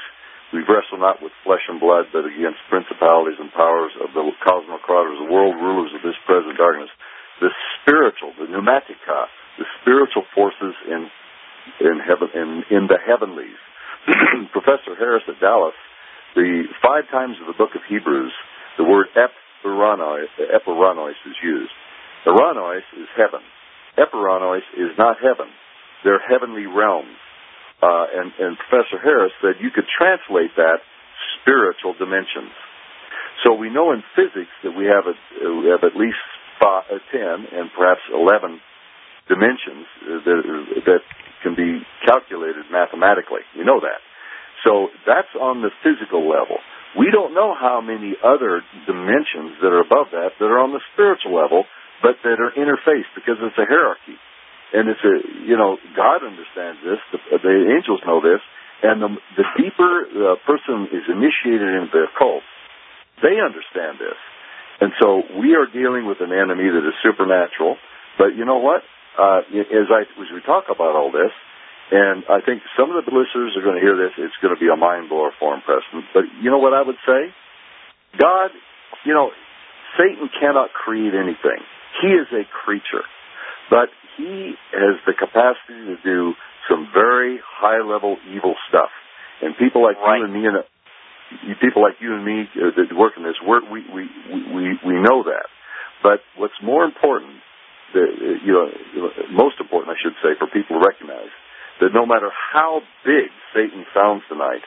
We wrestle not with flesh and blood, but against principalities and powers of the cosmic orders, the world rulers of this present darkness, the spiritual, the pneumatica, the spiritual forces in in heaven, in, in the heavenlies. Professor Harris at Dallas, the five times in the book of Hebrews, the word epiranois, epiranois is used. Iranois is heaven. Epiranois is not heaven. They're heavenly realms. Uh, and, and Professor Harris said you could translate that spiritual dimensions. So we know in physics that we have, a, we have at least five, uh, ten and perhaps eleven dimensions that, that can be calculated mathematically. We know that. So that's on the physical level. We don't know how many other dimensions that are above that that are on the spiritual level, but that are interfaced because it's a hierarchy. And it's a, you know, God understands this, the, the angels know this, and the, the deeper the person is initiated into the occult, they understand this. And so we are dealing with an enemy that is supernatural, but you know what? Uh, as, I, as we talk about all this, and I think some of the listeners are going to hear this, it's going to be a mind-blower for them, Preston. But you know what I would say? God, you know, Satan cannot create anything. He is a creature. But he has the capacity to do some very high-level evil stuff. And people like right. you and me, and uh, people like you and me uh, that work in this, we're, we we we we know that. But what's more important, the, you know, most important, I should say, for people to recognize, that no matter how big Satan sounds tonight,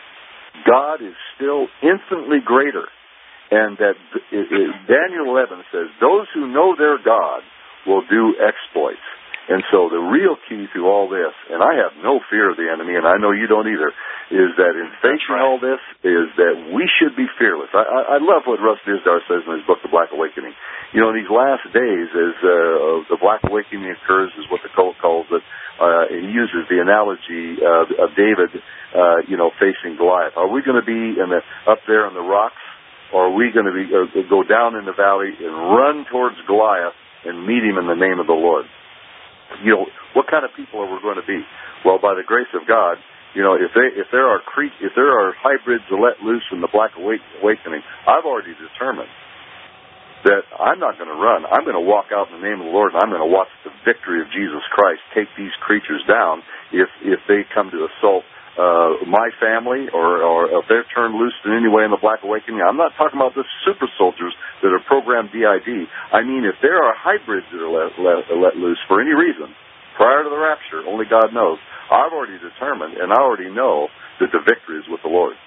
God is still infinitely greater. And that it, it, Daniel eleven says, those who know their God will do exploits. And so the real key to all this, and I have no fear of the enemy, and I know you don't either, is that in facing right. all this, is that we should be fearless. I, I, I love what Russ Dizdar says in his book, The Black Awakening. You know, in these last days, as uh, the Black Awakening occurs, is what the cult calls it, uh, he uses the analogy uh, of David, uh, you know, facing Goliath. Are we going to be in the, up there in the rocks, or are we going to be uh, go down in the valley and run towards Goliath and meet him in the name of the Lord? You know, what kind of people are we going to be? Well, by the grace of God, you know, if they, if there are cre- if there are hybrids let loose in the Black Awakening, I've already determined that I'm not going to run. I'm going to walk out in the name of the Lord, and I'm going to watch the victory of Jesus Christ take these creatures down if if they come to assault Uh, my family, or, or if they're turned loose in any way in the Black Awakening. I'm not talking about the super soldiers that are programmed D I D. I mean, if there are hybrids that are let, let, let loose for any reason, prior to the rapture, only God knows, I've already determined, and I already know that the victory is with the Lord.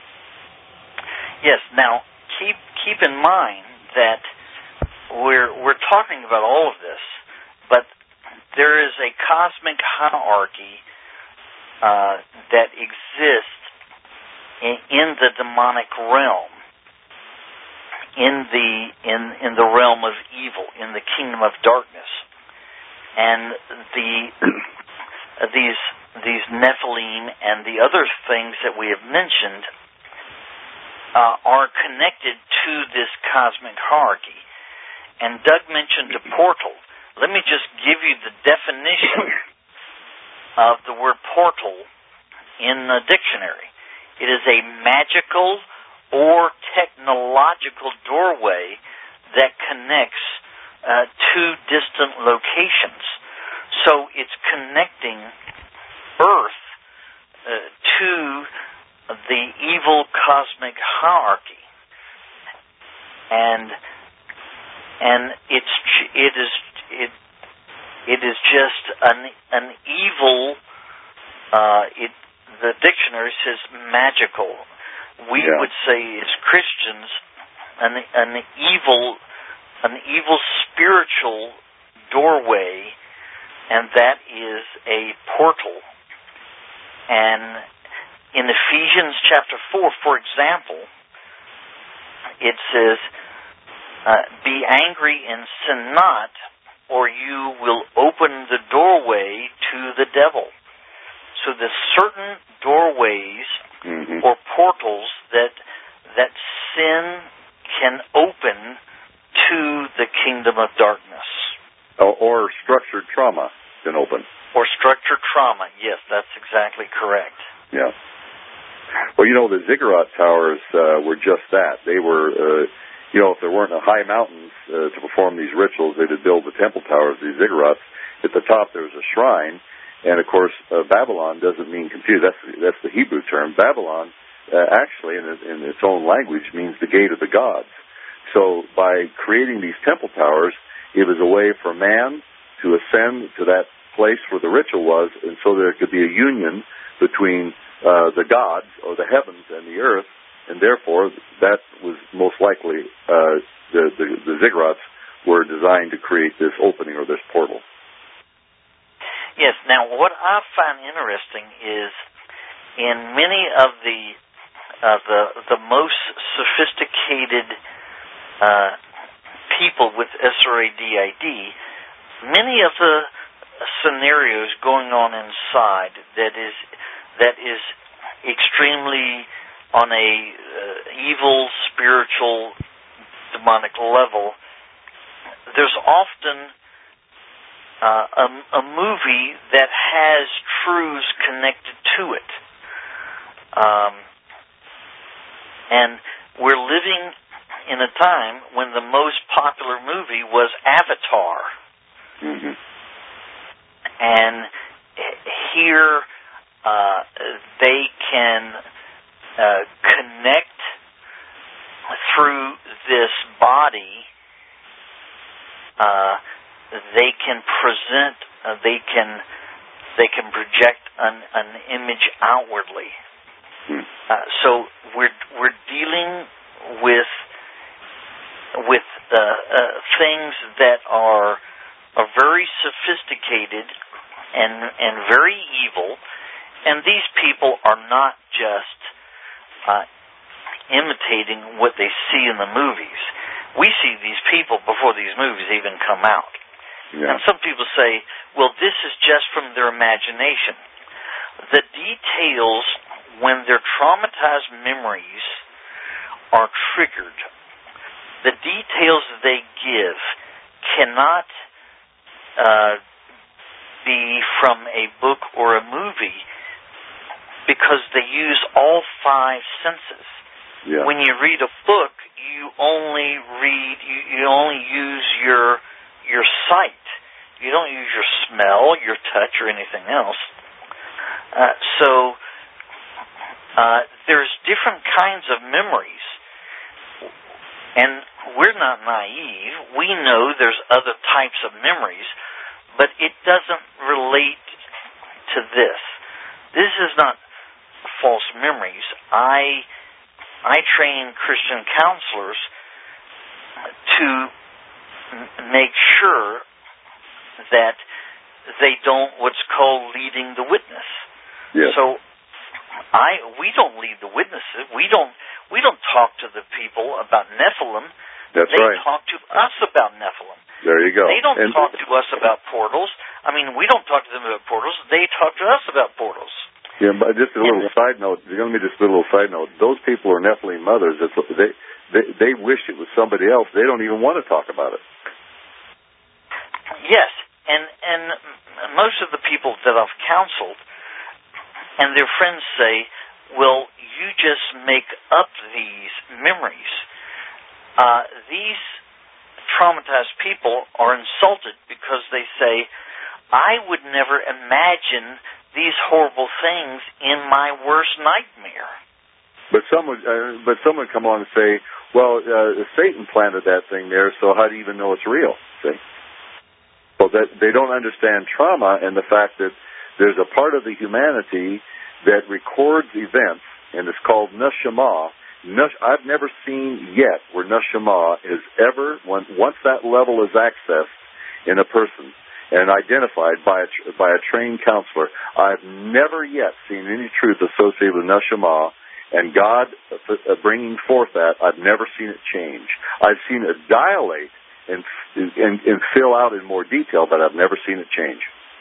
Yes, now, keep keep in mind that we're we're talking about all of this, but there is a cosmic hierarchy Uh, that exists in, in the demonic realm, in the in in the realm of evil, in the kingdom of darkness, and the uh, these these Nephilim and the other things that we have mentioned uh, are connected to this cosmic hierarchy. And Doug mentioned a portal. Let me just give you the definition of the word portal in the dictionary. It is a magical or technological doorway that connects uh, two distant locations. So it's connecting Earth uh, to the evil cosmic hierarchy, and and it's it is it. It is just an an evil. Uh, it the dictionary says magical. We yeah. would say as Christians, an an evil, an evil spiritual doorway, and that is a portal. And in Ephesians chapter four, for example, it says, uh, "Be angry and sin not, or you will open the doorway to the devil." So there's certain doorways mm-hmm. or portals that that sin can open to the kingdom of darkness. Or, or structured trauma can open. Or structured trauma, yes, that's exactly correct. Yeah. Well, you know, the ziggurat towers uh, were just that. They were, uh, you know, if there weren't high mountains uh, to perform these rituals, they would build the temple towers, these ziggurats. At the top, there was a shrine, and of course, uh, Babylon doesn't mean confused. That's that's the Hebrew term. Babylon, uh, actually, in, in its own language, means the gate of the gods. So, by creating these temple towers, it was a way for man to ascend to that place where the ritual was, and so there could be a union between uh, the gods, or the heavens, and the earth, and therefore that was most likely uh, the, the, the ziggurats were designed to create this opening or this portal. Yes. Now, what I find interesting is in many of the uh, the the most sophisticated uh, people with S R A D I D, many of the scenarios going on inside that is that is extremely on a uh, evil, spiritual, demonic level. There's often uh, a, a movie that has truths connected to it, um, and we're living in a time when the most popular movie was Avatar. Mm-hmm. And here uh, they can uh, connect through this body. Uh, they can present. Uh, they can. They can project an, an image outwardly. Uh, so we're we're dealing with with uh, uh, things that are are very sophisticated and and very evil, and these people are not just uh, imitating what they see in the movies. We see these people before these movies even come out. Yeah. And some people say, well, this is just from their imagination. The details, when their traumatized memories are triggered, the details they give cannot uh, be from a book or a movie because they use all five senses. Yeah. When you read a book, you only read, you, you only use your your sight. You don't use your smell, your touch, or anything else. Uh, so uh, there's different kinds of memories. And we're not naive. We know there's other types of memories, but it doesn't relate to this. This is not false memories. I I train Christian counselors to m- make sure that they don't what's called leading the witness. Yes. So I we don't lead the witnesses. We don't we don't talk to the people about Nephilim. That's they right. talk to us about Nephilim. There you go. They don't and talk to us about portals. I mean, we don't talk to them about portals. They talk to us about portals. Yeah, but just a little side note. You're going to be just a little side note. Those people are Nephilim mothers. It's, they they they wish it was somebody else. They don't even want to talk about it. Yes, and and most of the people that I've counseled and their friends say, "Well, you just make up these memories." Uh, these traumatized people are insulted because they say, "I would never imagine these horrible things in my worst nightmare." But some would, uh, but some would come on and say, "Well, uh, Satan planted that thing there, so how do you even know it's real?" See? Well, that they don't understand trauma and the fact that there's a part of the humanity that records events, and it's called neshama. Nesh, I've never seen yet where neshama is ever, when, once that level is accessed in a person and identified by a, by a trained counselor, I've never yet seen any truth associated with neshama and God uh, bringing forth that. I've never seen it change. I've seen it dilate and, and, and fill out in more detail, but I've never seen it change.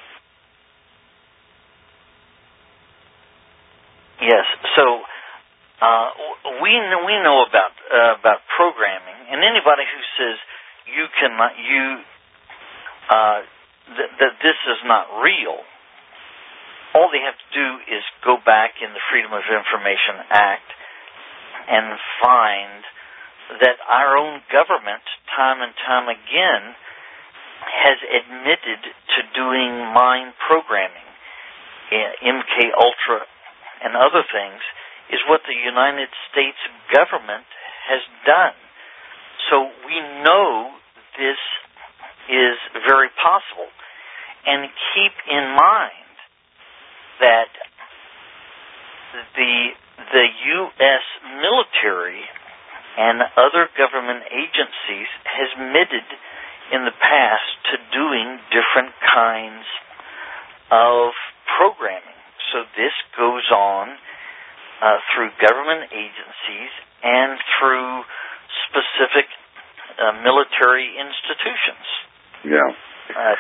Yes, so uh, we know, we know about uh, about programming, and anybody who says you cannot you uh, th- that this is not real all they have to do is go back in the Freedom of Information Act and find that our own government, time and time again, has admitted to doing mind programming. M K Ultra and other things is what the United States government has done. So we know this is very possible. And keep in mind that the the U S military and other government agencies has admitted in the past to doing different kinds of programming. So this goes on uh, through government agencies and through specific uh, military institutions. Yeah. Uh,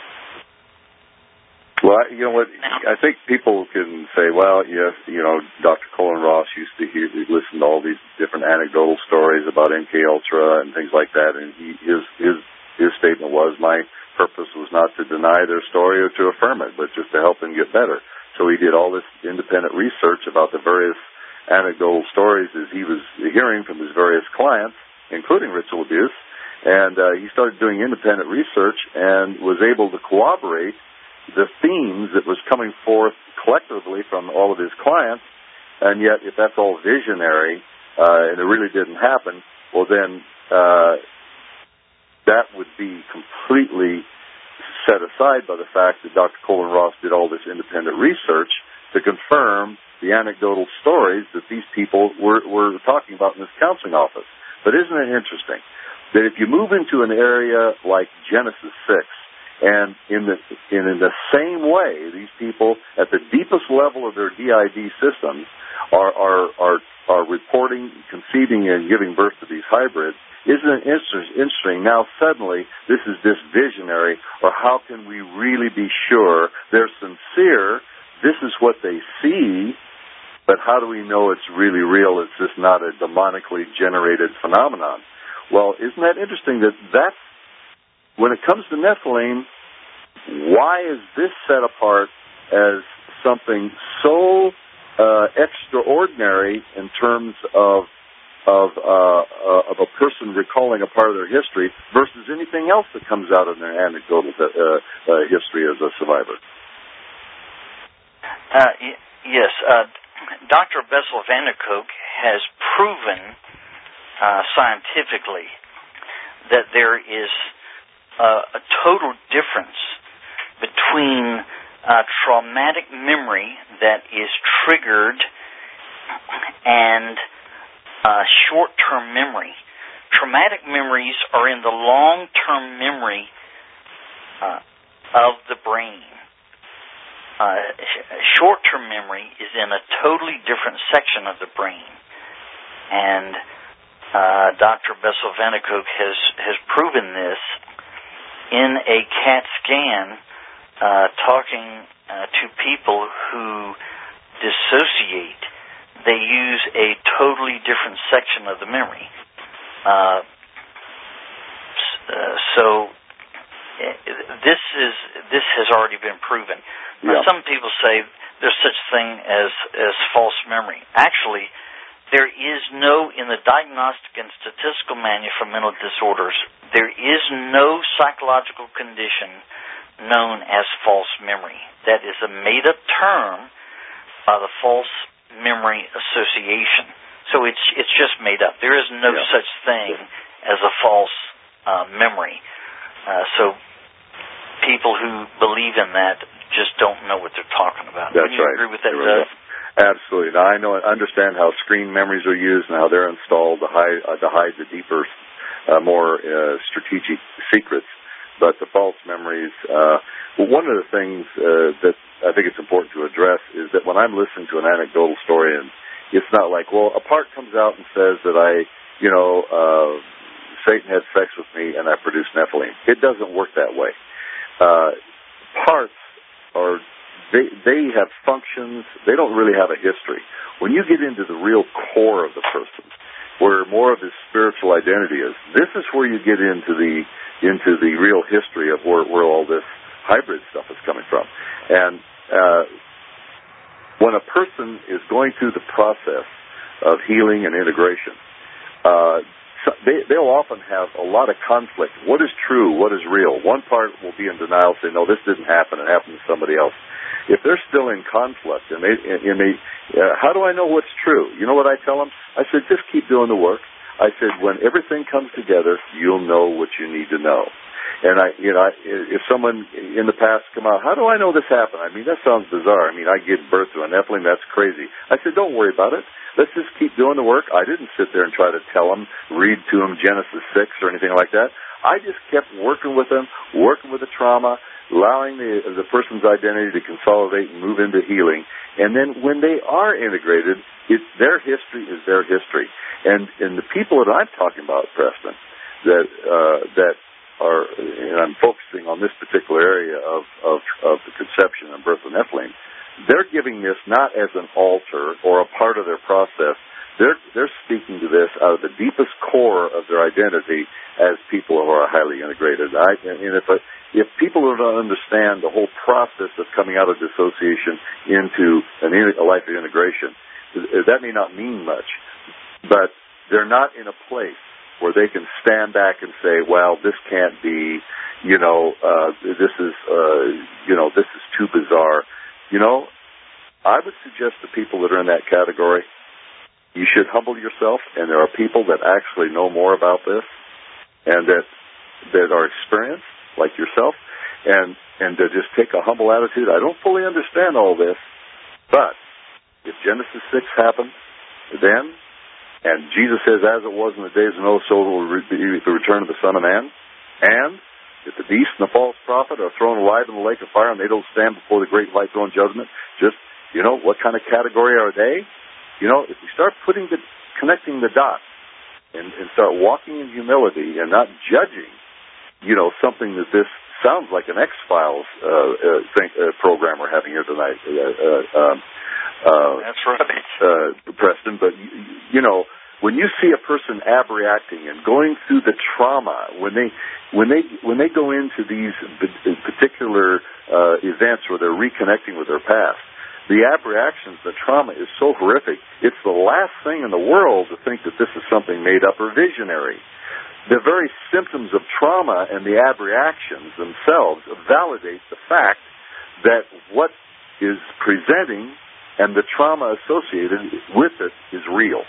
Well, you know what? I think people can say, well, yes, you know, Doctor Colin Ross used to hear, listen to all these different anecdotal stories about M K Ultra and things like that, and he, his his his statement was, my purpose was not to deny their story or to affirm it, but just to help them get better. So he did all this independent research about the various anecdotal stories as he was hearing from his various clients, including ritual abuse, and uh, he started doing independent research and was able to corroborate the themes that was coming forth collectively from all of his clients, and yet if that's all visionary uh, and it really didn't happen, well then uh, that would be completely set aside by the fact that Doctor Colin Ross did all this independent research to confirm the anecdotal stories that these people were, were talking about in this counseling office. But isn't it interesting that if you move into an area like Genesis six, and in the in, in the same way, these people at the deepest level of their D I D systems are are are, are reporting, conceiving, and giving birth to these hybrids. Isn't it interesting? Now suddenly this is this visionary, or how can we really be sure they're sincere? This is what they see, but how do we know it's really real? It's just not a demonically generated phenomenon. Well, isn't that interesting that that's, when it comes to Nephilim, why is this set apart as something so uh, extraordinary in terms of of uh, uh, of a person recalling a part of their history versus anything else that comes out of their anecdotal uh, uh, history as a survivor? Uh, y- yes, uh, Doctor Bessel van der Kolk has proven uh, scientifically that there is Uh, a total difference between uh, traumatic memory that is triggered and uh, short-term memory. Traumatic memories are in the long-term memory uh, of the brain. Uh, short-term memory is in a totally different section of the brain. And uh, Doctor Bessel van der Kolk has, has proven this in a CAT scan, uh, talking uh, to people who dissociate. They use a totally different section of the memory. Uh, uh, so this is this has already been proven. Now, yeah. Some people say there's such thing as as false memory. Actually, there is no, in the Diagnostic and Statistical Manual for Mental Disorders, there is no psychological condition known as false memory. That is a made-up term by the False Memory Association. So it's it's just made up. There is no yeah. such thing as a false uh, memory. Uh, so people who believe in that just don't know what they're talking about. That's Would you right. agree with that, Doug? Right. Absolutely. Now I know, understand how screen memories are used and how they're installed to hide, uh, to hide the deeper, uh, more uh, strategic secrets. But the false memories, uh, well, one of the things uh, that I think it's important to address is that when I'm listening to an anecdotal story, and it's not like, well, a part comes out and says that I, you know, uh, Satan had sex with me and I produced Nephilim. It doesn't work that way. Uh, parts are They they have functions. They don't really have a history. When you get into the real core of the person, where more of his spiritual identity is, this is where you get into the into the real history of where, where all this hybrid stuff is coming from. And uh, when a person is going through the process of healing and integration, uh, so they, they'll often have a lot of conflict. What is true? What is real? One part will be in denial, say, no, this didn't happen. It happened to somebody else. If they're still in conflict, and they, and they uh, how do I know what's true? You know what I tell them? I said, just keep doing the work. I said, when everything comes together, you'll know what you need to know. And I, you know, if someone in the past come out, how do I know this happened? I mean, that sounds bizarre. I mean, I gave birth to a Nephilim. That's crazy. I said, don't worry about it. Let's just keep doing the work. I didn't sit there and try to tell them, read to them Genesis six or anything like that. I just kept working with them, working with the trauma, allowing the the person's identity to consolidate and move into healing. And then when they are integrated, it, their history is their history. And and the people that I'm talking about, Preston, that uh, that are, and I'm focusing on this particular area of, of, of the conception and birth of Nephilim, they're giving this not as an altar or a part of their process. They're they're speaking to this out of the deepest core of their identity as people who are highly integrated. I, and if a, if people don't understand the whole process of coming out of dissociation into an, a life of integration, that may not mean much, but they're not in a place where they can stand back and say, well, this can't be, you know, uh, this is, uh, you know, this is too bizarre. You know, I would suggest to people that are in that category, you should humble yourself, and there are people that actually know more about this and that that are experienced, like yourself, and, and to just take a humble attitude. I don't fully understand all this, but if Genesis six happened then, and Jesus says, as it was in the days of Noah, so will be the return of the Son of Man, and if the beast and the false prophet are thrown alive in the lake of fire and they don't stand before the great white throne judgment, just, you know, what kind of category are they? You know, if we start putting the, connecting the dots and, and start walking in humility and not judging, you know, something that this sounds like an X-Files uh, uh, thing, uh, program we're having here tonight. Uh, uh, um, uh, That's right. Uh, Preston, but, you, you know, when you see a person abreacting and going through the trauma, when they when they when they go into these particular uh, events where they're reconnecting with their past, the abreactions, the trauma is so horrific. It's the last thing in the world to think that this is something made up or visionary. The very symptoms of trauma and the abreactions themselves validate the fact that what is presenting and the trauma associated with it is real.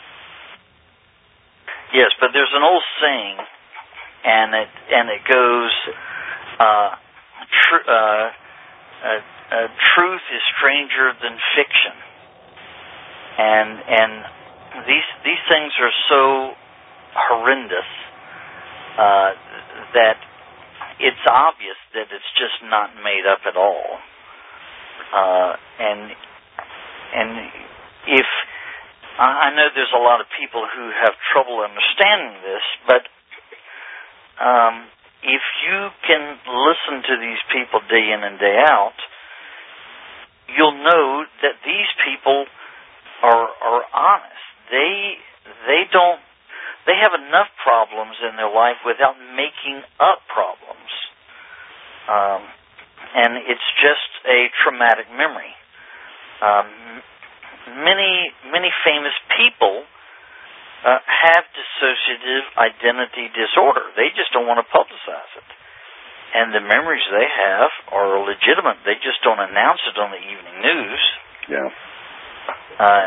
Yes, but there's an old saying, and it and it goes, uh, tr- uh, uh, uh, "Truth is stranger than fiction," and and these these things are so horrendous uh, that it's obvious that it's just not made up at all, uh, and and if I know there's a lot of people who have trouble understanding this, but um, if you can listen to these people day in and day out, you'll know that these people are are honest. They they don't they have enough problems in their life without making up problems, um, and it's just a traumatic memory. Um, Many, many famous people uh, have dissociative identity disorder. They just don't want to publicize it. And the memories they have are legitimate. They just don't announce it on the evening news. Yeah. Uh,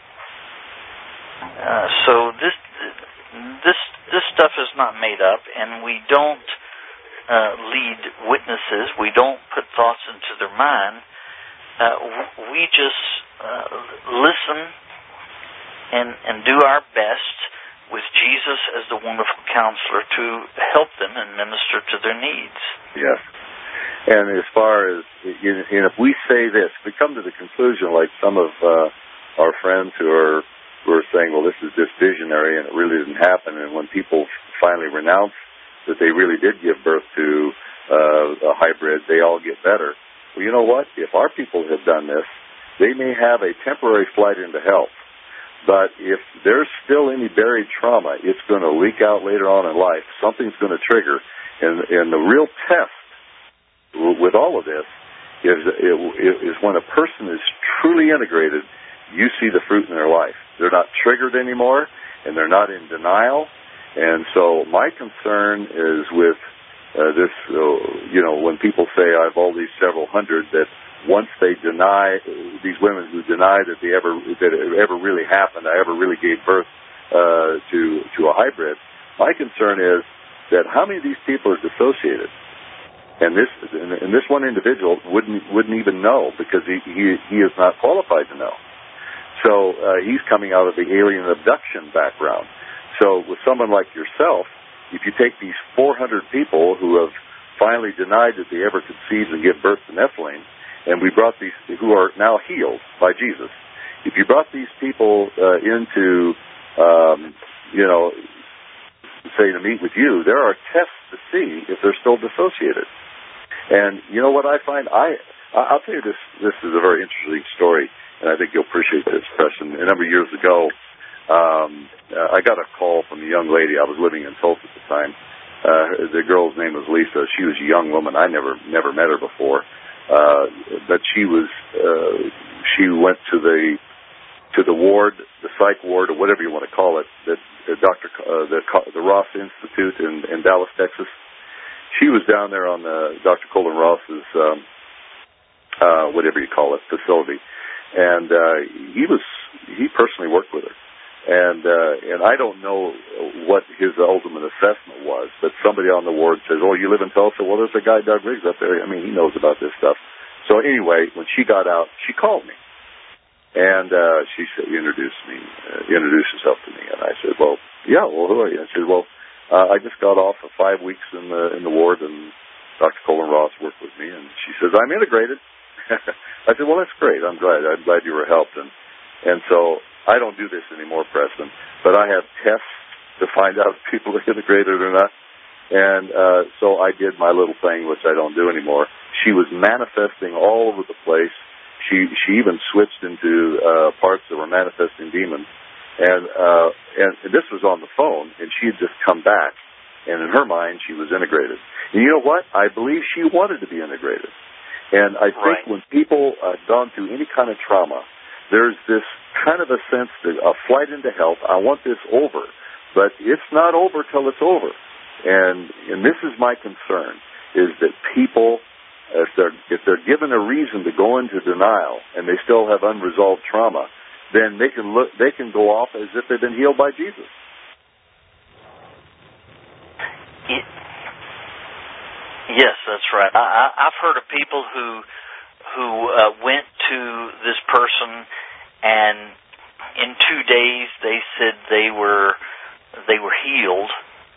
uh, so this this this stuff is not made up, and we don't uh, lead witnesses. We don't put thoughts into their mind. Uh, we just uh, listen and and do our best with Jesus as the wonderful counselor to help them and minister to their needs. Yes. And as far as, and if we say this, we come to the conclusion like some of uh, our friends who are who are saying, well, this is just visionary and it really didn't happen. And when people finally renounce that they really did give birth to uh, a hybrid, they all get better. Well, you know what? If our people have done this, they may have a temporary flight into health. But if there's still any buried trauma, it's going to leak out later on in life. Something's going to trigger. And, and the real test with all of this is, is when a person is truly integrated, you see the fruit in their life. They're not triggered anymore, and they're not in denial. And so my concern is with uh, this, uh, you know, when people say I have all these several hundred, that once they deny, these women who deny that they ever that it ever really happened, I ever really gave birth uh, to to a hybrid, my concern is that how many of these people are dissociated? And this and this one individual wouldn't wouldn't even know, because he he, he is not qualified to know. So uh, he's coming out of the alien abduction background. So with someone like yourself, if you take these four hundred people who have finally denied that they ever conceived and give birth to Nephilim, and we brought these who are now healed by Jesus, if you brought these people uh, into, um, you know, say to meet with you, there are tests to see if they're still dissociated. And you know what I find? I I'll tell you this. This is a very interesting story. And I think you'll appreciate this, Preston. A number of years ago, um, uh, I got a call from a young lady. I was living in Tulsa at the time. Uh, the girl's name was Lisa. She was a young woman. I never never met her before. Uh, but she was, uh, she went to the, to the ward, the psych ward, or whatever you want to call it, that the Doctor uh, the, the Ross Institute in, in Dallas, Texas. She was down there on the Doctor Colin Ross's, um, uh, whatever you call it, facility. And uh, he was he personally worked with her, and uh, and I don't know what his ultimate assessment was, but somebody on the ward says, "Oh, you live in Tulsa? Well, there's a guy, Doug Riggs, up there. I mean, he knows about this stuff." So anyway, when she got out, she called me, and uh, she said, "Introduced me, uh, introduced herself to me." And I said, "Well, yeah. Well, who are you?" I said, "Well, uh, I just got off of five weeks in the in the ward, and Doctor Colin Ross worked with me." And she says, "I'm integrated." I said, "Well, that's great. I'm glad. I'm glad you were helped." And and so I don't do this anymore, Preston, but I have tests to find out if people are integrated or not. And uh, so I did my little thing, which I don't do anymore. She was manifesting all over the place. She she even switched into uh, parts that were manifesting demons. And uh, and this was on the phone, and she had just come back. And in her mind, she was integrated. And you know what? I believe she wanted to be integrated. And I think right. when people have uh, gone through any kind of trauma, there's this kind of a sense that a flight into health, I want this over. But it's not over till it's over. And and this is my concern, is that people, if they're, if they're given a reason to go into denial and they still have unresolved trauma, then they can look, they can go off as if they've been healed by Jesus. It- Yes, that's right. I, I've heard of people who who uh, went to this person, and in two days they said they were they were healed,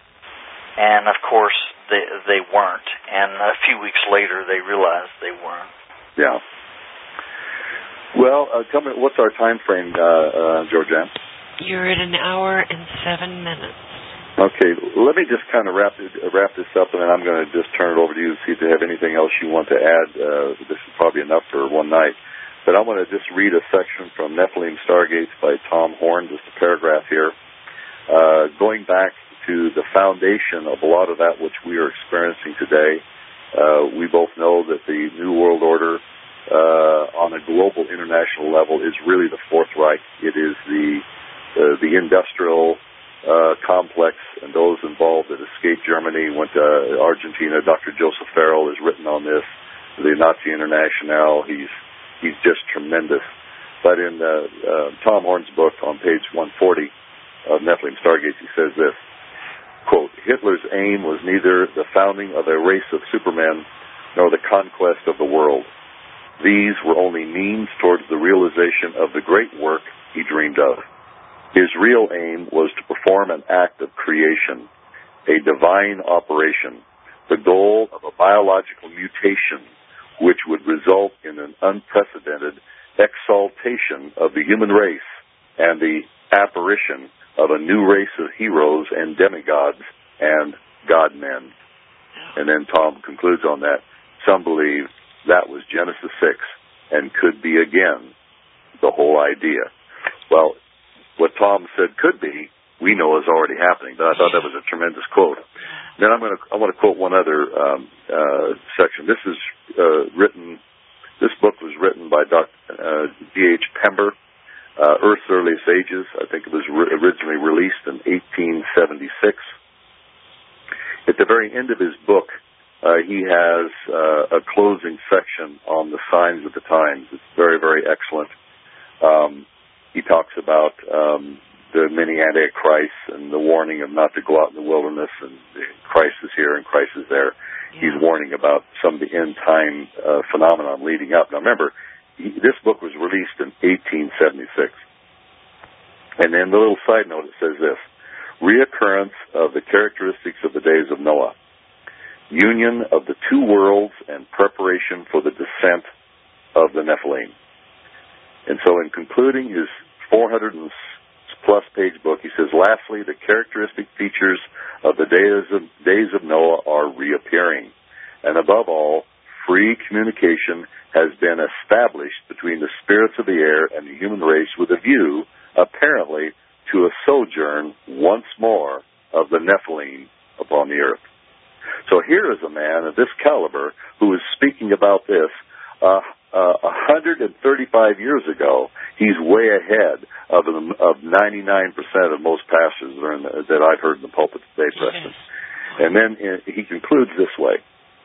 and of course they they weren't. And a few weeks later, they realized they weren't. Yeah. Well, uh, tell me, what's our time frame, uh, uh, Georgianne? You're at an hour and seven minutes. Okay, let me just kind of wrap it, wrap this up, and then I'm going to just turn it over to you to see if you have anything else you want to add. Uh, this is probably enough for one night. But I want to just read a section from Nephilim Stargates by Tom Horn, just a paragraph here. Uh, going back to the foundation of a lot of that which we are experiencing today, uh, we both know that the New World Order uh, on a global international level is really the Fourth Reich. It is the, uh, the industrial Uh, complex, and those involved that escaped Germany, went to Argentina. Doctor Joseph Farrell has written on this, the Nazi International. He's he's just tremendous. But in uh, uh, Tom Horn's book on page one forty of Nephilim Stargates, he says this, quote, "Hitler's aim was neither the founding of a race of supermen nor the conquest of the world. These were only means towards the realization of the great work he dreamed of. His real aim was to perform an act of creation, a divine operation, the goal of a biological mutation which would result in an unprecedented exaltation of the human race and the apparition of a new race of heroes and demigods and God-men." And then Tom concludes on that. Some believe that was Genesis six and could be again the whole idea. Well, what Tom said could be, we know is already happening. But I thought that was a tremendous quote. Then I'm going to I want to quote one other um, uh, section. This is uh, written This book was written by Doctor Uh, G H Pember, uh, Earth's Earliest Ages. I think it was re- originally released in eighteen seventy-six. At the very end of his book, uh, he has uh, a closing section on the signs of the times. It's very, very excellent. Um, he talks about um, the many antichrists and the warning of not to go out in the wilderness, and Christ is here and Christ is there. Yeah. He's warning about some of the end-time uh, phenomenon leading up. Now, remember, he, this book was released in eighteen seventy-six. And then the little side note, it says this: reoccurrence of the characteristics of the days of Noah, union of the two worlds, and preparation for the descent of the Nephilim. And so in concluding his four hundred plus page book, he says, lastly, the characteristic features of the days of, days of Noah are reappearing. And above all, free communication has been established between the spirits of the air and the human race with a view, apparently, to a sojourn once more of the Nephilim upon the earth. So here is a man of this caliber who is speaking about this uh, uh, one hundred thirty-five years ago. He's way ahead of of ninety-nine percent of most pastors that, are in the, that I've heard in the pulpit today, Preston. And then uh, he concludes this way: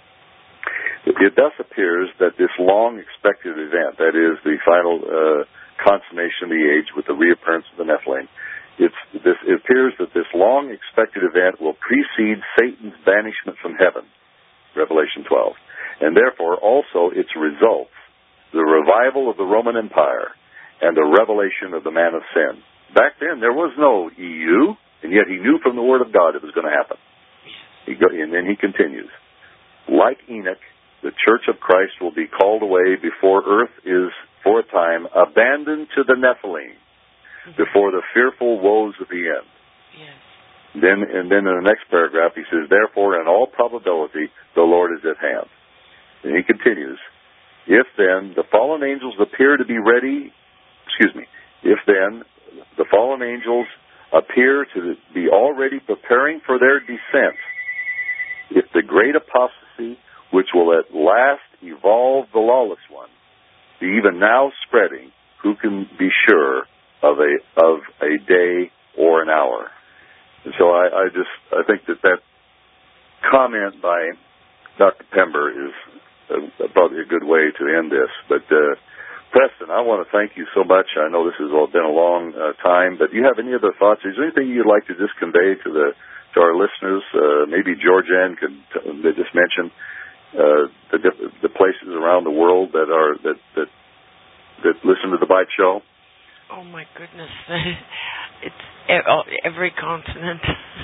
it thus appears that this long-expected event, that is the final uh, consummation of the age with the reappearance of the Nephilim, It's, this, it appears that this long-expected event will precede Satan's banishment from heaven, Revelation twelve, and therefore also its results, the revival of the Roman Empire, and the revelation of the man of sin. Back then, there was no E U, and yet he knew from the Word of God it was going to happen. He go, and then he continues, like Enoch, the Church of Christ will be called away before earth is, for a time, abandoned to the Nephilim, before the fearful woes of the end. Yes. Then, and then in the next paragraph, he says, therefore, in all probability, the Lord is at hand. And he continues, if then the fallen angels appear to be ready, excuse me, if then the fallen angels appear to be already preparing for their descent, if the great apostasy, which will at last evolve the lawless one, be even now spreading, who can be sure of a of a day or an hour? And so I, I just I think that that comment by Doctor Pember is uh, probably a good way to end this. But uh, Preston, I want to thank you so much. I know this has all been a long uh, time, but do you have any other thoughts? Is there anything you'd like to just convey to the to our listeners? Uh, maybe Georgianne could t- just mention uh, the the places around the world that are that that that listen to the Bite Show. Oh my goodness! It's every continent.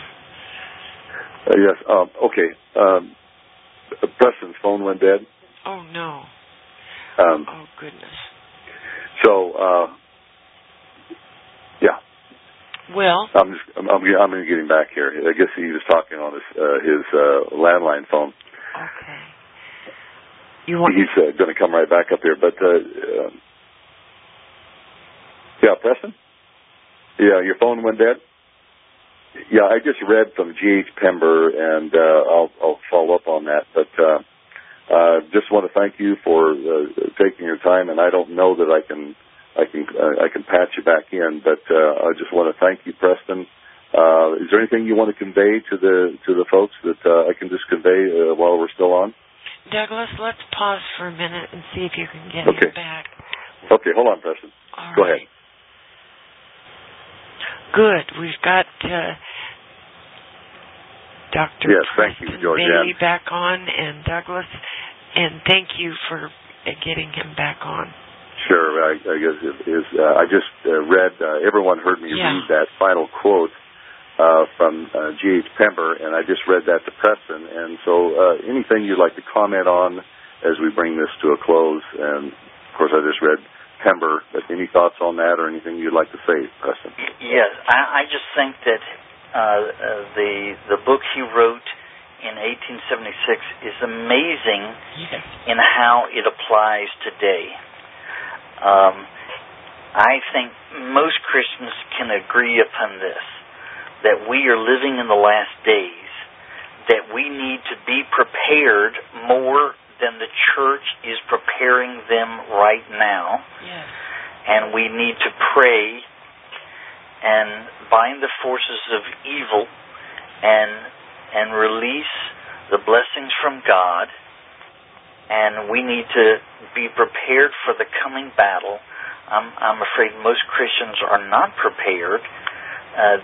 Uh, yes. Um, okay. Um, Preston's phone went dead. Oh no. Um, oh goodness. So, uh, yeah. Well, I'm just I'm I'm, I'm going to get him back here. I guess he was talking on his uh, his uh, landline phone. Okay. You want? He's uh, going to come right back up here, but. Uh, uh, Yeah, Preston? Yeah, your phone went dead? Yeah, I just read from G H Pember, and uh, I'll, I'll follow up on that. But uh, uh, just want to thank you for uh, taking your time, and I don't know that I can I can uh, I can patch you back in, but uh, I just want to thank you, Preston. Uh, is there anything you want to convey to the to the folks that uh, I can just convey uh, while we're still on? Douglas, let's pause for a minute and see if you can get okay. him back. Okay, hold on, Preston. All Go right. ahead. Good. We've got uh, Doctor Yes, thank Preston you, Georgianne. Bailey back on, and Douglas, and thank you for uh, getting him back on. Sure. I, I guess it is. Uh, I just uh, read. Uh, everyone heard me yeah. read that final quote uh, from uh, G H Pember, and I just read that to Preston. And so, uh, anything you'd like to comment on as we bring this to a close? And of course, I just read Pember, but any thoughts on that or anything you'd like to say, Preston? Yes, I, I just think that uh, uh, the the book he wrote in eighteen seventy-six is amazing yes. in how it applies today. Um, I think most Christians can agree upon this, that we are living in the last days, that we need to be prepared more than then the church is preparing them right now. Yes. And we need to pray and bind the forces of evil and and release the blessings from God. And we need to be prepared for the coming battle. I'm, I'm afraid most Christians are not prepared. Uh,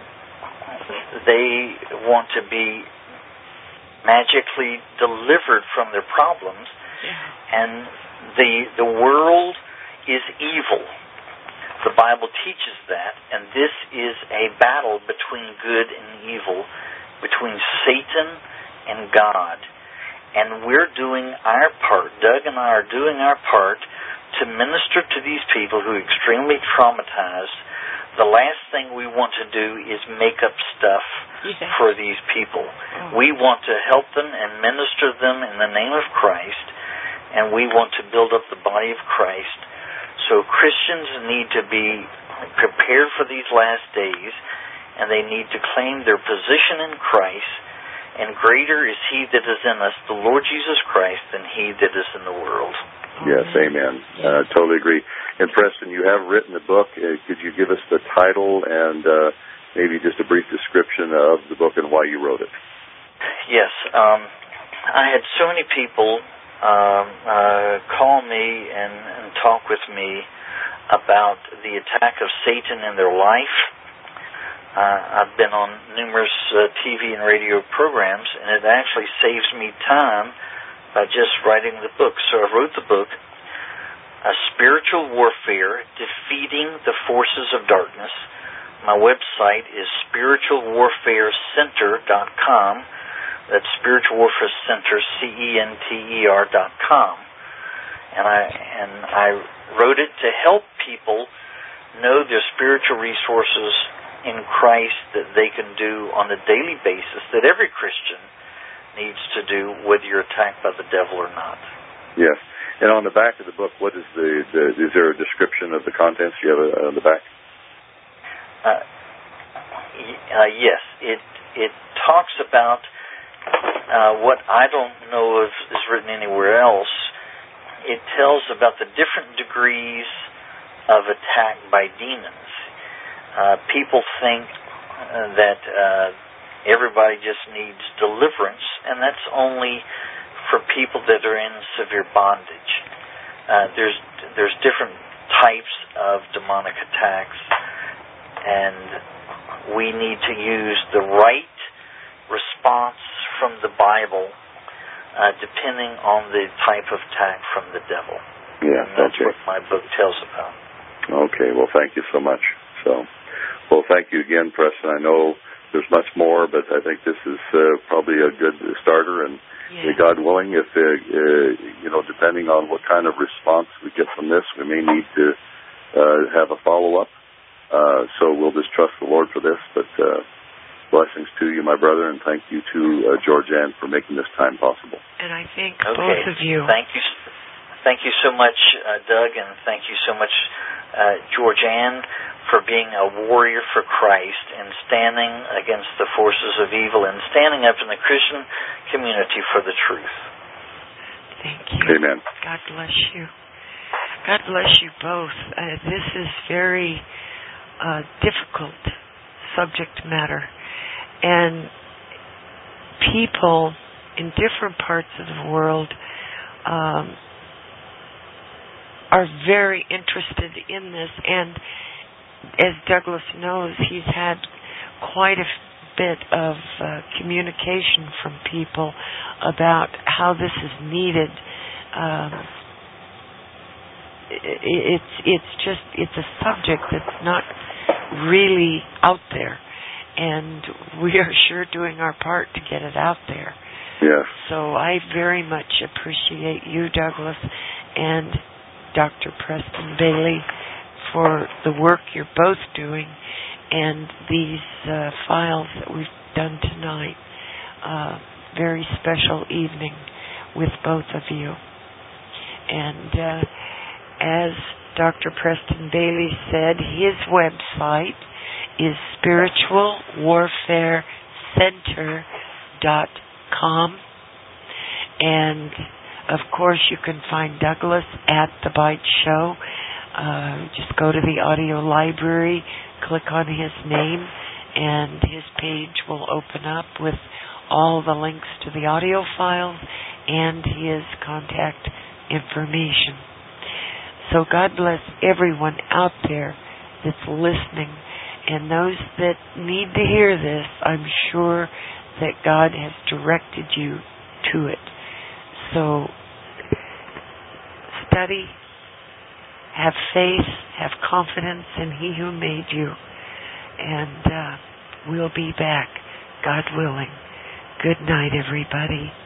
they want to be magically delivered from their problems, yeah. and the the world is evil. The Bible teaches that, and this is a battle between good and evil, between Satan and God. And we're doing our part. Doug and I are doing our part to minister to these people who are extremely traumatized. The last thing we want to do is make up stuff yeah. for these people. Oh. We want to help them and minister them in the name of Christ, and we want to build up the body of Christ. So Christians need to be prepared for these last days, and they need to claim their position in Christ. And greater is He that is in us, the Lord Jesus Christ, than he that is in the world. Yes, amen. I uh, totally agree. And Preston, you have written a book. Uh, could you give us the title and uh, maybe just a brief description of the book and why you wrote it? Yes. Um, I had so many people um, uh, call me and, and talk with me about the attack of Satan in their life. Uh, I've been on numerous uh, T V and radio programs, and it actually saves me time by just writing the book. So I wrote the book, A Spiritual Warfare, Defeating the Forces of Darkness. My website is spiritual warfare center dot com. That's Spiritual Warfare Center, C E N T E R dot com. And I, and I wrote it to help people know their spiritual resources in Christ that they can do on a daily basis, that every Christian needs to do, whether you're attacked by the devil or not. Yes. And on the back of the book, what is the, the is there a description of the contents you have uh, on the back? Uh, uh, yes. It it talks about uh, what I don't know if is written anywhere else. It tells about the different degrees of attack by demons. Uh, people think uh, that uh, everybody just needs deliverance, and that's only for people that are in severe bondage. Uh, there's there's different types of demonic attacks, and we need to use the right response from the Bible, uh, depending on the type of attack from the devil. Yeah, and that's okay. what my book tells about. Okay, well, thank you so much. So. Well, thank you again, Preston. I know there's much more, but I think this is uh, probably a good starter. And yeah. God willing, if uh, uh, you know, depending on what kind of response we get from this, we may need to uh, have a follow-up. Uh, so we'll just trust the Lord for this. But uh, blessings to you, my brother, and thank you to uh, Georgianne for making this time possible. And I thank okay. both of you. Thank you, thank you so much, uh, Doug, and thank you so much, uh, Georgianne, for being a warrior for Christ and standing against the forces of evil and standing up in the Christian community for the truth. Thank you. Amen. God bless you. God bless you both. Uh, this is very uh, difficult subject matter. And people in different parts of the world um, are very interested in this, and as Douglas knows, he's had quite a bit of uh, communication from people about how this is needed. Um, it, it's it's just it's a subject that's not really out there, and we are sure doing our part to get it out there. Yes. So I very much appreciate you, Douglas, and Doctor Preston Bailey, for the work you're both doing and these uh, files that we've done tonight. Uh, very special evening with both of you. And uh, as Doctor Preston Bailey said, his website is spiritual warfare center dot com, and Of course, you can find Douglas at The Bite Show. Uh, just go to the audio library, click on his name, and his page will open up with all the links to the audio files and his contact information. So God bless everyone out there that's listening, and those that need to hear this, I'm sure that God has directed you to it. So study, have faith, have confidence in He who made you, and uh, we'll be back, God willing. Good night, everybody.